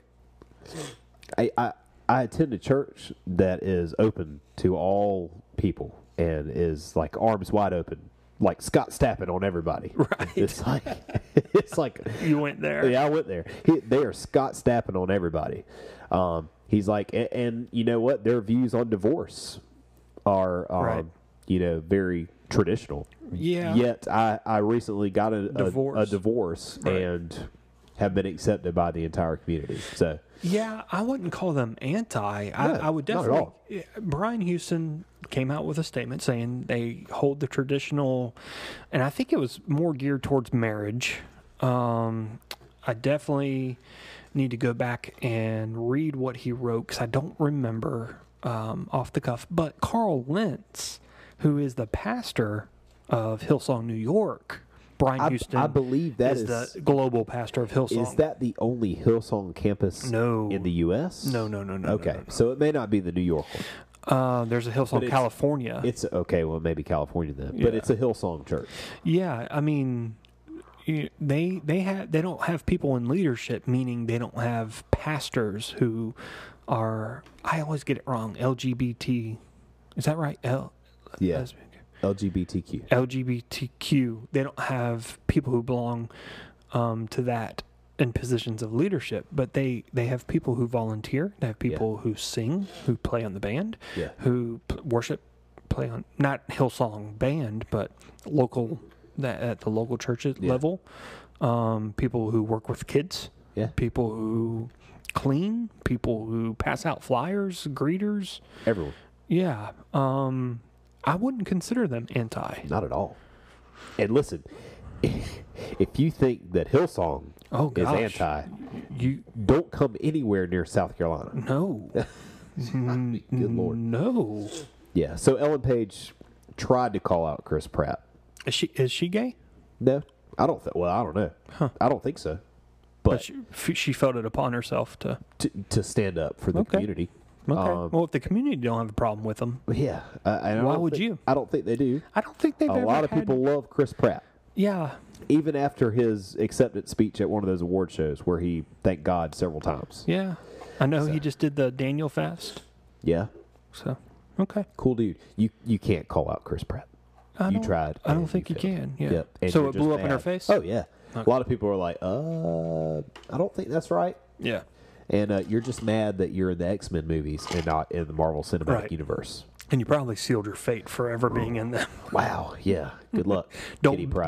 I attend a church that is open to all people and is like arms wide open, like Scott Stappen on everybody." Right. It's like You went there. Yeah, I went there. They are Scott Stappen on everybody. He's like, and you know what? Their views on divorce are, Right. Very traditional. Yeah. Yet I recently got a divorce Right. and have been accepted by the entire community. So Yeah, I wouldn't call them anti. I would not at definitely. all. Brian Houston came out with a statement saying they hold the traditional, and I think it was more geared towards marriage. I definitely need to go back and read what he wrote because I don't remember off the cuff. But Carl Lentz, who is the pastor of Hillsong, New York, Brian Houston, I believe that is the global pastor of Hillsong. Is that the only Hillsong campus No. in the U.S.? No. Okay, no. so it may not be the New York one. There's a Hillsong, it's- California. It's okay. Well, maybe California then, but Yeah. it's a Hillsong church. Yeah, I mean, they don't have people in leadership, meaning they don't have pastors who are. I always get it wrong. LGBT, is that right? Yeah, LGBTQ. LGBTQ. They don't have people who belong to that in positions of leadership, but they have people who volunteer. They have people who sing, who play on the band, Yeah. who worship, play on not Hillsong band, but local at the local church level. People who work with kids. Yeah. People who clean. People who pass out flyers, greeters. Everyone. Yeah. I wouldn't consider them anti. Not at all. And listen, if you think that Hillsong is gosh. anti, You don't come anywhere near South Carolina. no. Good Lord. No. Yeah. So Ellen Page tried to call out Chris Pratt. Is she gay? No, I don't. Well, I don't know. I don't think so. But she felt it upon herself to. to stand up for the Okay. community. Okay. Well, if the community don't have a problem with them, Yeah. And Why would you? I don't think they do. I don't think they've A ever lot of had- people love Chris Pratt. Yeah. Even after his acceptance speech at one of those award shows where he thanked God several times. Yeah. I know he just did the Daniel fast. Yeah. So okay. Cool dude. You can't call out Chris Pratt. I You don't- tried. I don't and think you failed. can. Yeah. Yep. And So you're it blew just up in her mad. face? Oh yeah. A lot of people are like, I don't think that's right. Yeah. And you're just mad that you're in the X-Men movies and not in the Marvel Cinematic Right. Universe. And you probably sealed your fate forever being in them. Wow. Yeah. Good luck. Kitty Pryde.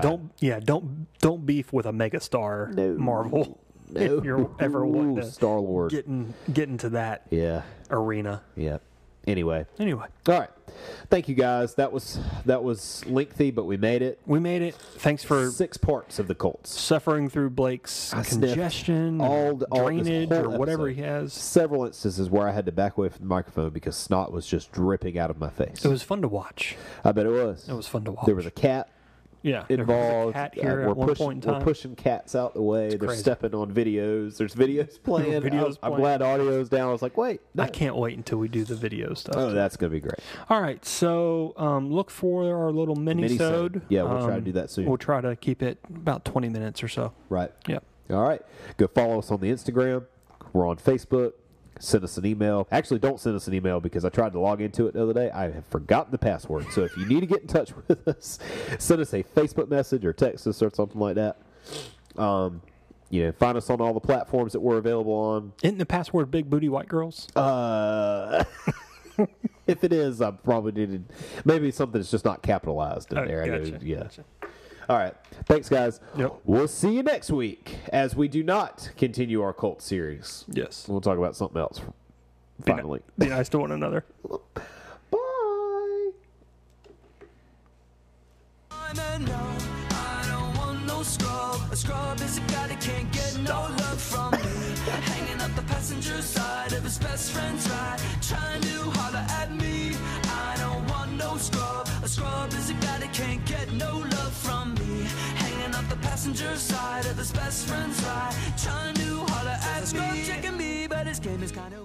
Don't beef with a megastar No. Marvel No. if you're ever wanting to Star Lord. get into that Yeah. arena. Yeah. Anyway. Anyway, All right. Thank you guys. That was lengthy, but we made it. we made it. Thanks for 6 parts of the Colts. suffering through Blake's I sniffed congestion, all this drainage, whole or whatever episode. he has. Several instances where I had to back away from the microphone because snot was just dripping out of my face. It was fun to watch. I bet it was. It was fun to watch. There was a cat yeah there was a involved. cat here we're at one pushing, point in time. We're pushing cats out the way. They're crazy. stepping on videos. There's videos playing. Videos I'm playing. glad audio's down. I was like, wait. No. I can't wait until we do the video stuff. Oh, that's going to be great. All right, so look for our little mini-sode. Yeah, we'll try to do that soon. We'll try to keep it about 20 minutes or so. Right. Yep. All right. Go follow us on the Instagram. We're on Facebook. Send us an email. Actually, don't send us an email because I tried to log into it the other day. I have forgotten the password. So if you need to get in touch with us, send us a Facebook message or text us or something like that. Find us on all the platforms that we're available on. Isn't the password Big Booty White Girls? If it is, I probably needed maybe something that's just not capitalized in there. Gotcha. Yeah. All right. Thanks, guys. Yep. We'll see you next week as we do not continue our cult series. Yes. We'll talk about something else finally. Be nice to one another. Bye. wanna know scrub. A scrub is a guy that can't get no love from me. Hanging up the passenger side of his best friend's ride, trying to holler at me. I don't want no scrub. A scrub is a guy that can't get no love from me. Hanging up the passenger side of his best friend's ride, trying to holler at me. Scrub checking me, but his game is kind of